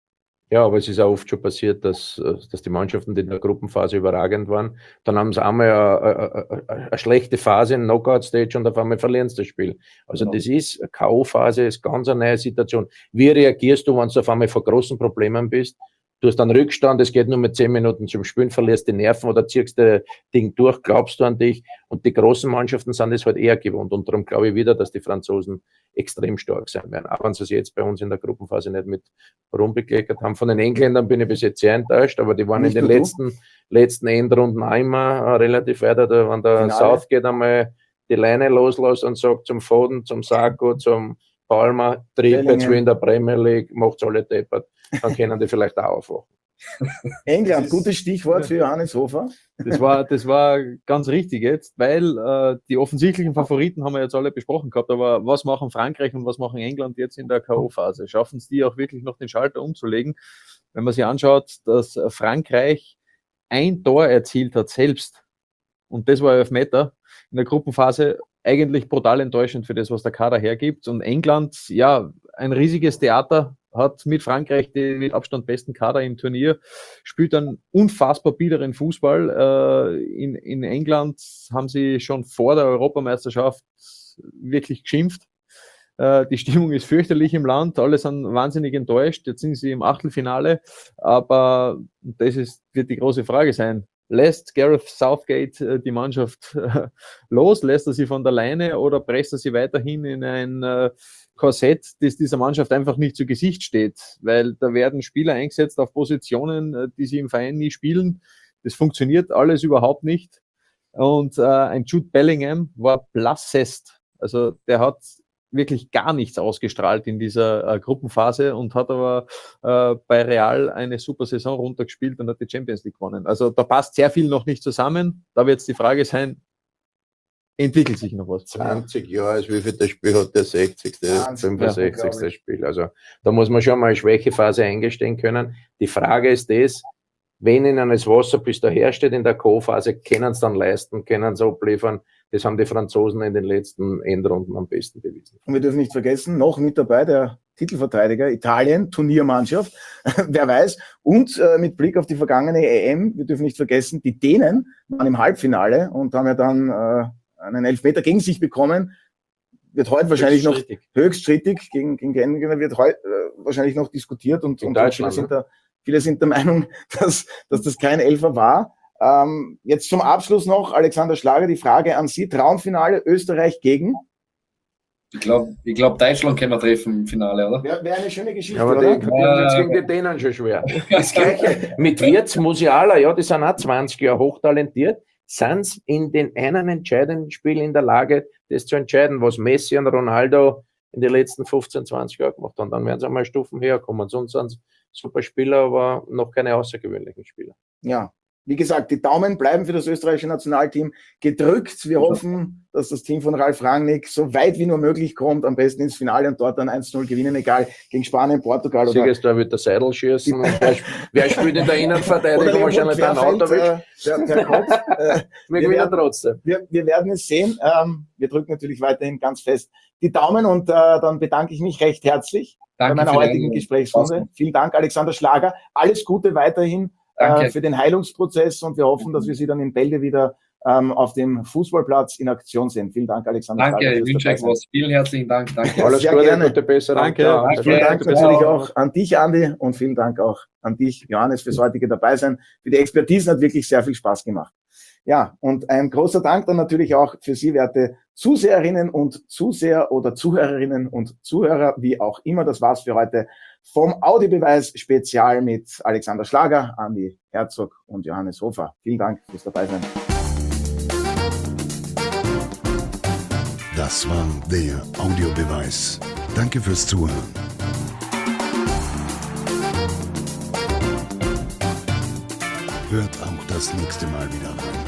Speaker 4: Ja, aber es ist auch oft schon passiert, dass, dass die Mannschaften, die in der Gruppenphase überragend waren, dann haben sie einmal eine, eine, eine schlechte Phase in Knockout-Stage und auf einmal verlieren sie das Spiel. Also genau. Das ist, eine K O-Phase ist ganz eine neue Situation. Wie reagierst du, wenn du auf einmal vor großen Problemen bist? Du hast einen Rückstand, es geht nur mit zehn Minuten zum Spielen, verlierst die Nerven oder ziehst das Ding durch, glaubst du an dich? Und die großen Mannschaften sind es halt eher gewohnt. Und darum glaube ich wieder, dass die Franzosen extrem stark sein werden. Auch wenn sie es jetzt bei uns in der Gruppenphase nicht mit rumbekleckert haben. Von den Engländern bin ich bis jetzt sehr enttäuscht, aber die waren nicht in den letzten, letzten Endrunden auch immer äh, relativ weiter. Da, wenn der Finale. Southgate einmal die Leine loslässt und sagt zum Foden, zum Sarko, zum Palmer, tritt jetzt wie in der Premier League, macht's alle deppert, dann können die vielleicht auch aufwachen.
Speaker 2: England, gutes Stichwort für Johannes Hofer.
Speaker 5: Das war, das war ganz richtig jetzt, weil äh, die offensichtlichen Favoriten haben wir jetzt alle besprochen gehabt, aber was machen Frankreich und was machen England jetzt in der K O-Phase? Schaffen es die auch wirklich noch den Schalter umzulegen? Wenn man sich anschaut, dass Frankreich ein Tor erzielt hat selbst, und das war Elfmeter in der Gruppenphase, eigentlich brutal enttäuschend für das, was der Kader hergibt. Und England, ja, ein riesiges Theater, hat mit Frankreich den mit Abstand besten Kader im Turnier, spielt einen unfassbar biederen Fußball. Äh, in, in England haben sie schon vor der Europameisterschaft wirklich geschimpft. Äh, die Stimmung ist fürchterlich im Land, alle sind wahnsinnig enttäuscht. Jetzt sind sie im Achtelfinale, aber das ist, wird die große Frage sein. Lässt Gareth Southgate äh, die Mannschaft äh, los? Lässt er sie von der Leine oder presst er sie weiterhin in ein äh, Korsett, das dieser Mannschaft einfach nicht zu Gesicht steht? Weil da werden Spieler eingesetzt auf Positionen, äh, die sie im Verein nie spielen. Das funktioniert alles überhaupt nicht. Und äh, ein Jude Bellingham war blassest. Also der hat wirklich gar nichts ausgestrahlt in dieser äh, Gruppenphase und hat aber äh, bei Real eine super Saison runtergespielt und hat die Champions League gewonnen. Also da passt sehr viel noch nicht zusammen. Da wird jetzt die Frage sein, entwickelt sich noch was?
Speaker 4: zwanzig Jahre, also wie viel das Spiel hat der sechzigste, fünfundsechzigste Spiel. Also da muss man schon mal eine Schwächephase eingestehen können. Die Frage ist das, wenn ihnen das Wasser bis daher steht in der Co-Phase, können sie dann leisten, können sie abliefern. Das haben die Franzosen in den letzten Endrunden am besten bewiesen.
Speaker 2: Und wir dürfen nicht vergessen, noch mit dabei der Titelverteidiger Italien, Turniermannschaft, wer weiß. Und äh, mit Blick auf die vergangene E M, wir dürfen nicht vergessen, die Dänen waren im Halbfinale und haben ja dann äh, einen Elfmeter gegen sich bekommen. Wird heute wahrscheinlich noch höchst strittig gegen, gegen die Engländer, wird heute äh, wahrscheinlich noch diskutiert und, und viele, sind da, viele sind der Meinung, dass, dass das kein Elfer war. Ähm, jetzt zum Abschluss noch, Alexander Schlager, die Frage an Sie. Traumfinale Österreich gegen?
Speaker 3: Ich glaube, ich glaub, Deutschland können wir treffen im Finale, oder?
Speaker 2: Wäre wär eine schöne Geschichte,
Speaker 4: ja, aber
Speaker 2: oder?
Speaker 4: die, die haben jetzt gegen die Dänen schon schwer. Das Gleiche mit Wirtz, Musiala, ja, die sind auch zwanzig Jahre hochtalentiert, sind in den einen entscheidenden Spiel in der Lage, das zu entscheiden, was Messi und Ronaldo in den letzten fünfzehn, zwanzig Jahren gemacht haben. Dann werden sie einmal Stufen herkommen. Sonst sind sie super Spieler, aber noch keine außergewöhnlichen Spieler.
Speaker 2: Ja. Wie gesagt, die Daumen bleiben für das österreichische Nationalteam gedrückt. Wir hoffen, dass das Team von Ralf Rangnick so weit wie nur möglich kommt, am besten ins Finale und dort dann eins zu null gewinnen, egal gegen Spanien, Portugal oder...
Speaker 4: Da wird der Seidel schießen. wer, wer spielt in der Innenverteidigung? Wahrscheinlich der Autowisch.
Speaker 2: Der, der Kopf. Äh,
Speaker 4: wir gewinnen werden, trotzdem.
Speaker 2: Wir, wir werden es sehen. Ähm, wir drücken natürlich weiterhin ganz fest die Daumen und äh, dann bedanke ich mich recht herzlich Danke bei meiner heutigen Gesprächsrunde. Vielen Dank, Alexander Schlager. Alles Gute weiterhin. Danke. Für den Heilungsprozess und wir hoffen, dass wir Sie dann in Bälde wieder ähm, auf dem Fußballplatz in Aktion sehen. Vielen Dank, Alexander.
Speaker 3: Danke, ich wünsche euch was. Vielen herzlichen Dank. Danke.
Speaker 2: Alles Gute,
Speaker 4: gerne. Gute Besserung.
Speaker 5: Danke.
Speaker 2: Ja,
Speaker 5: Danke.
Speaker 2: Vielen Dank natürlich auch an dich, Andi, und vielen Dank auch an dich, Johannes, fürs heutige Dabeisein. Für die Expertise hat wirklich sehr viel Spaß gemacht. Ja, und ein großer Dank dann natürlich auch für Sie, werte Zuseherinnen und Zuseher oder Zuhörerinnen und Zuhörer, wie auch immer. Das war's für heute vom Audiobeweis-Spezial mit Alexander Schlager, Andi Herzog und Johannes Hofer. Vielen Dank fürs Dabeisein.
Speaker 1: Das war der Audiobeweis. Danke fürs Zuhören. Hört auch das nächste Mal wieder rein.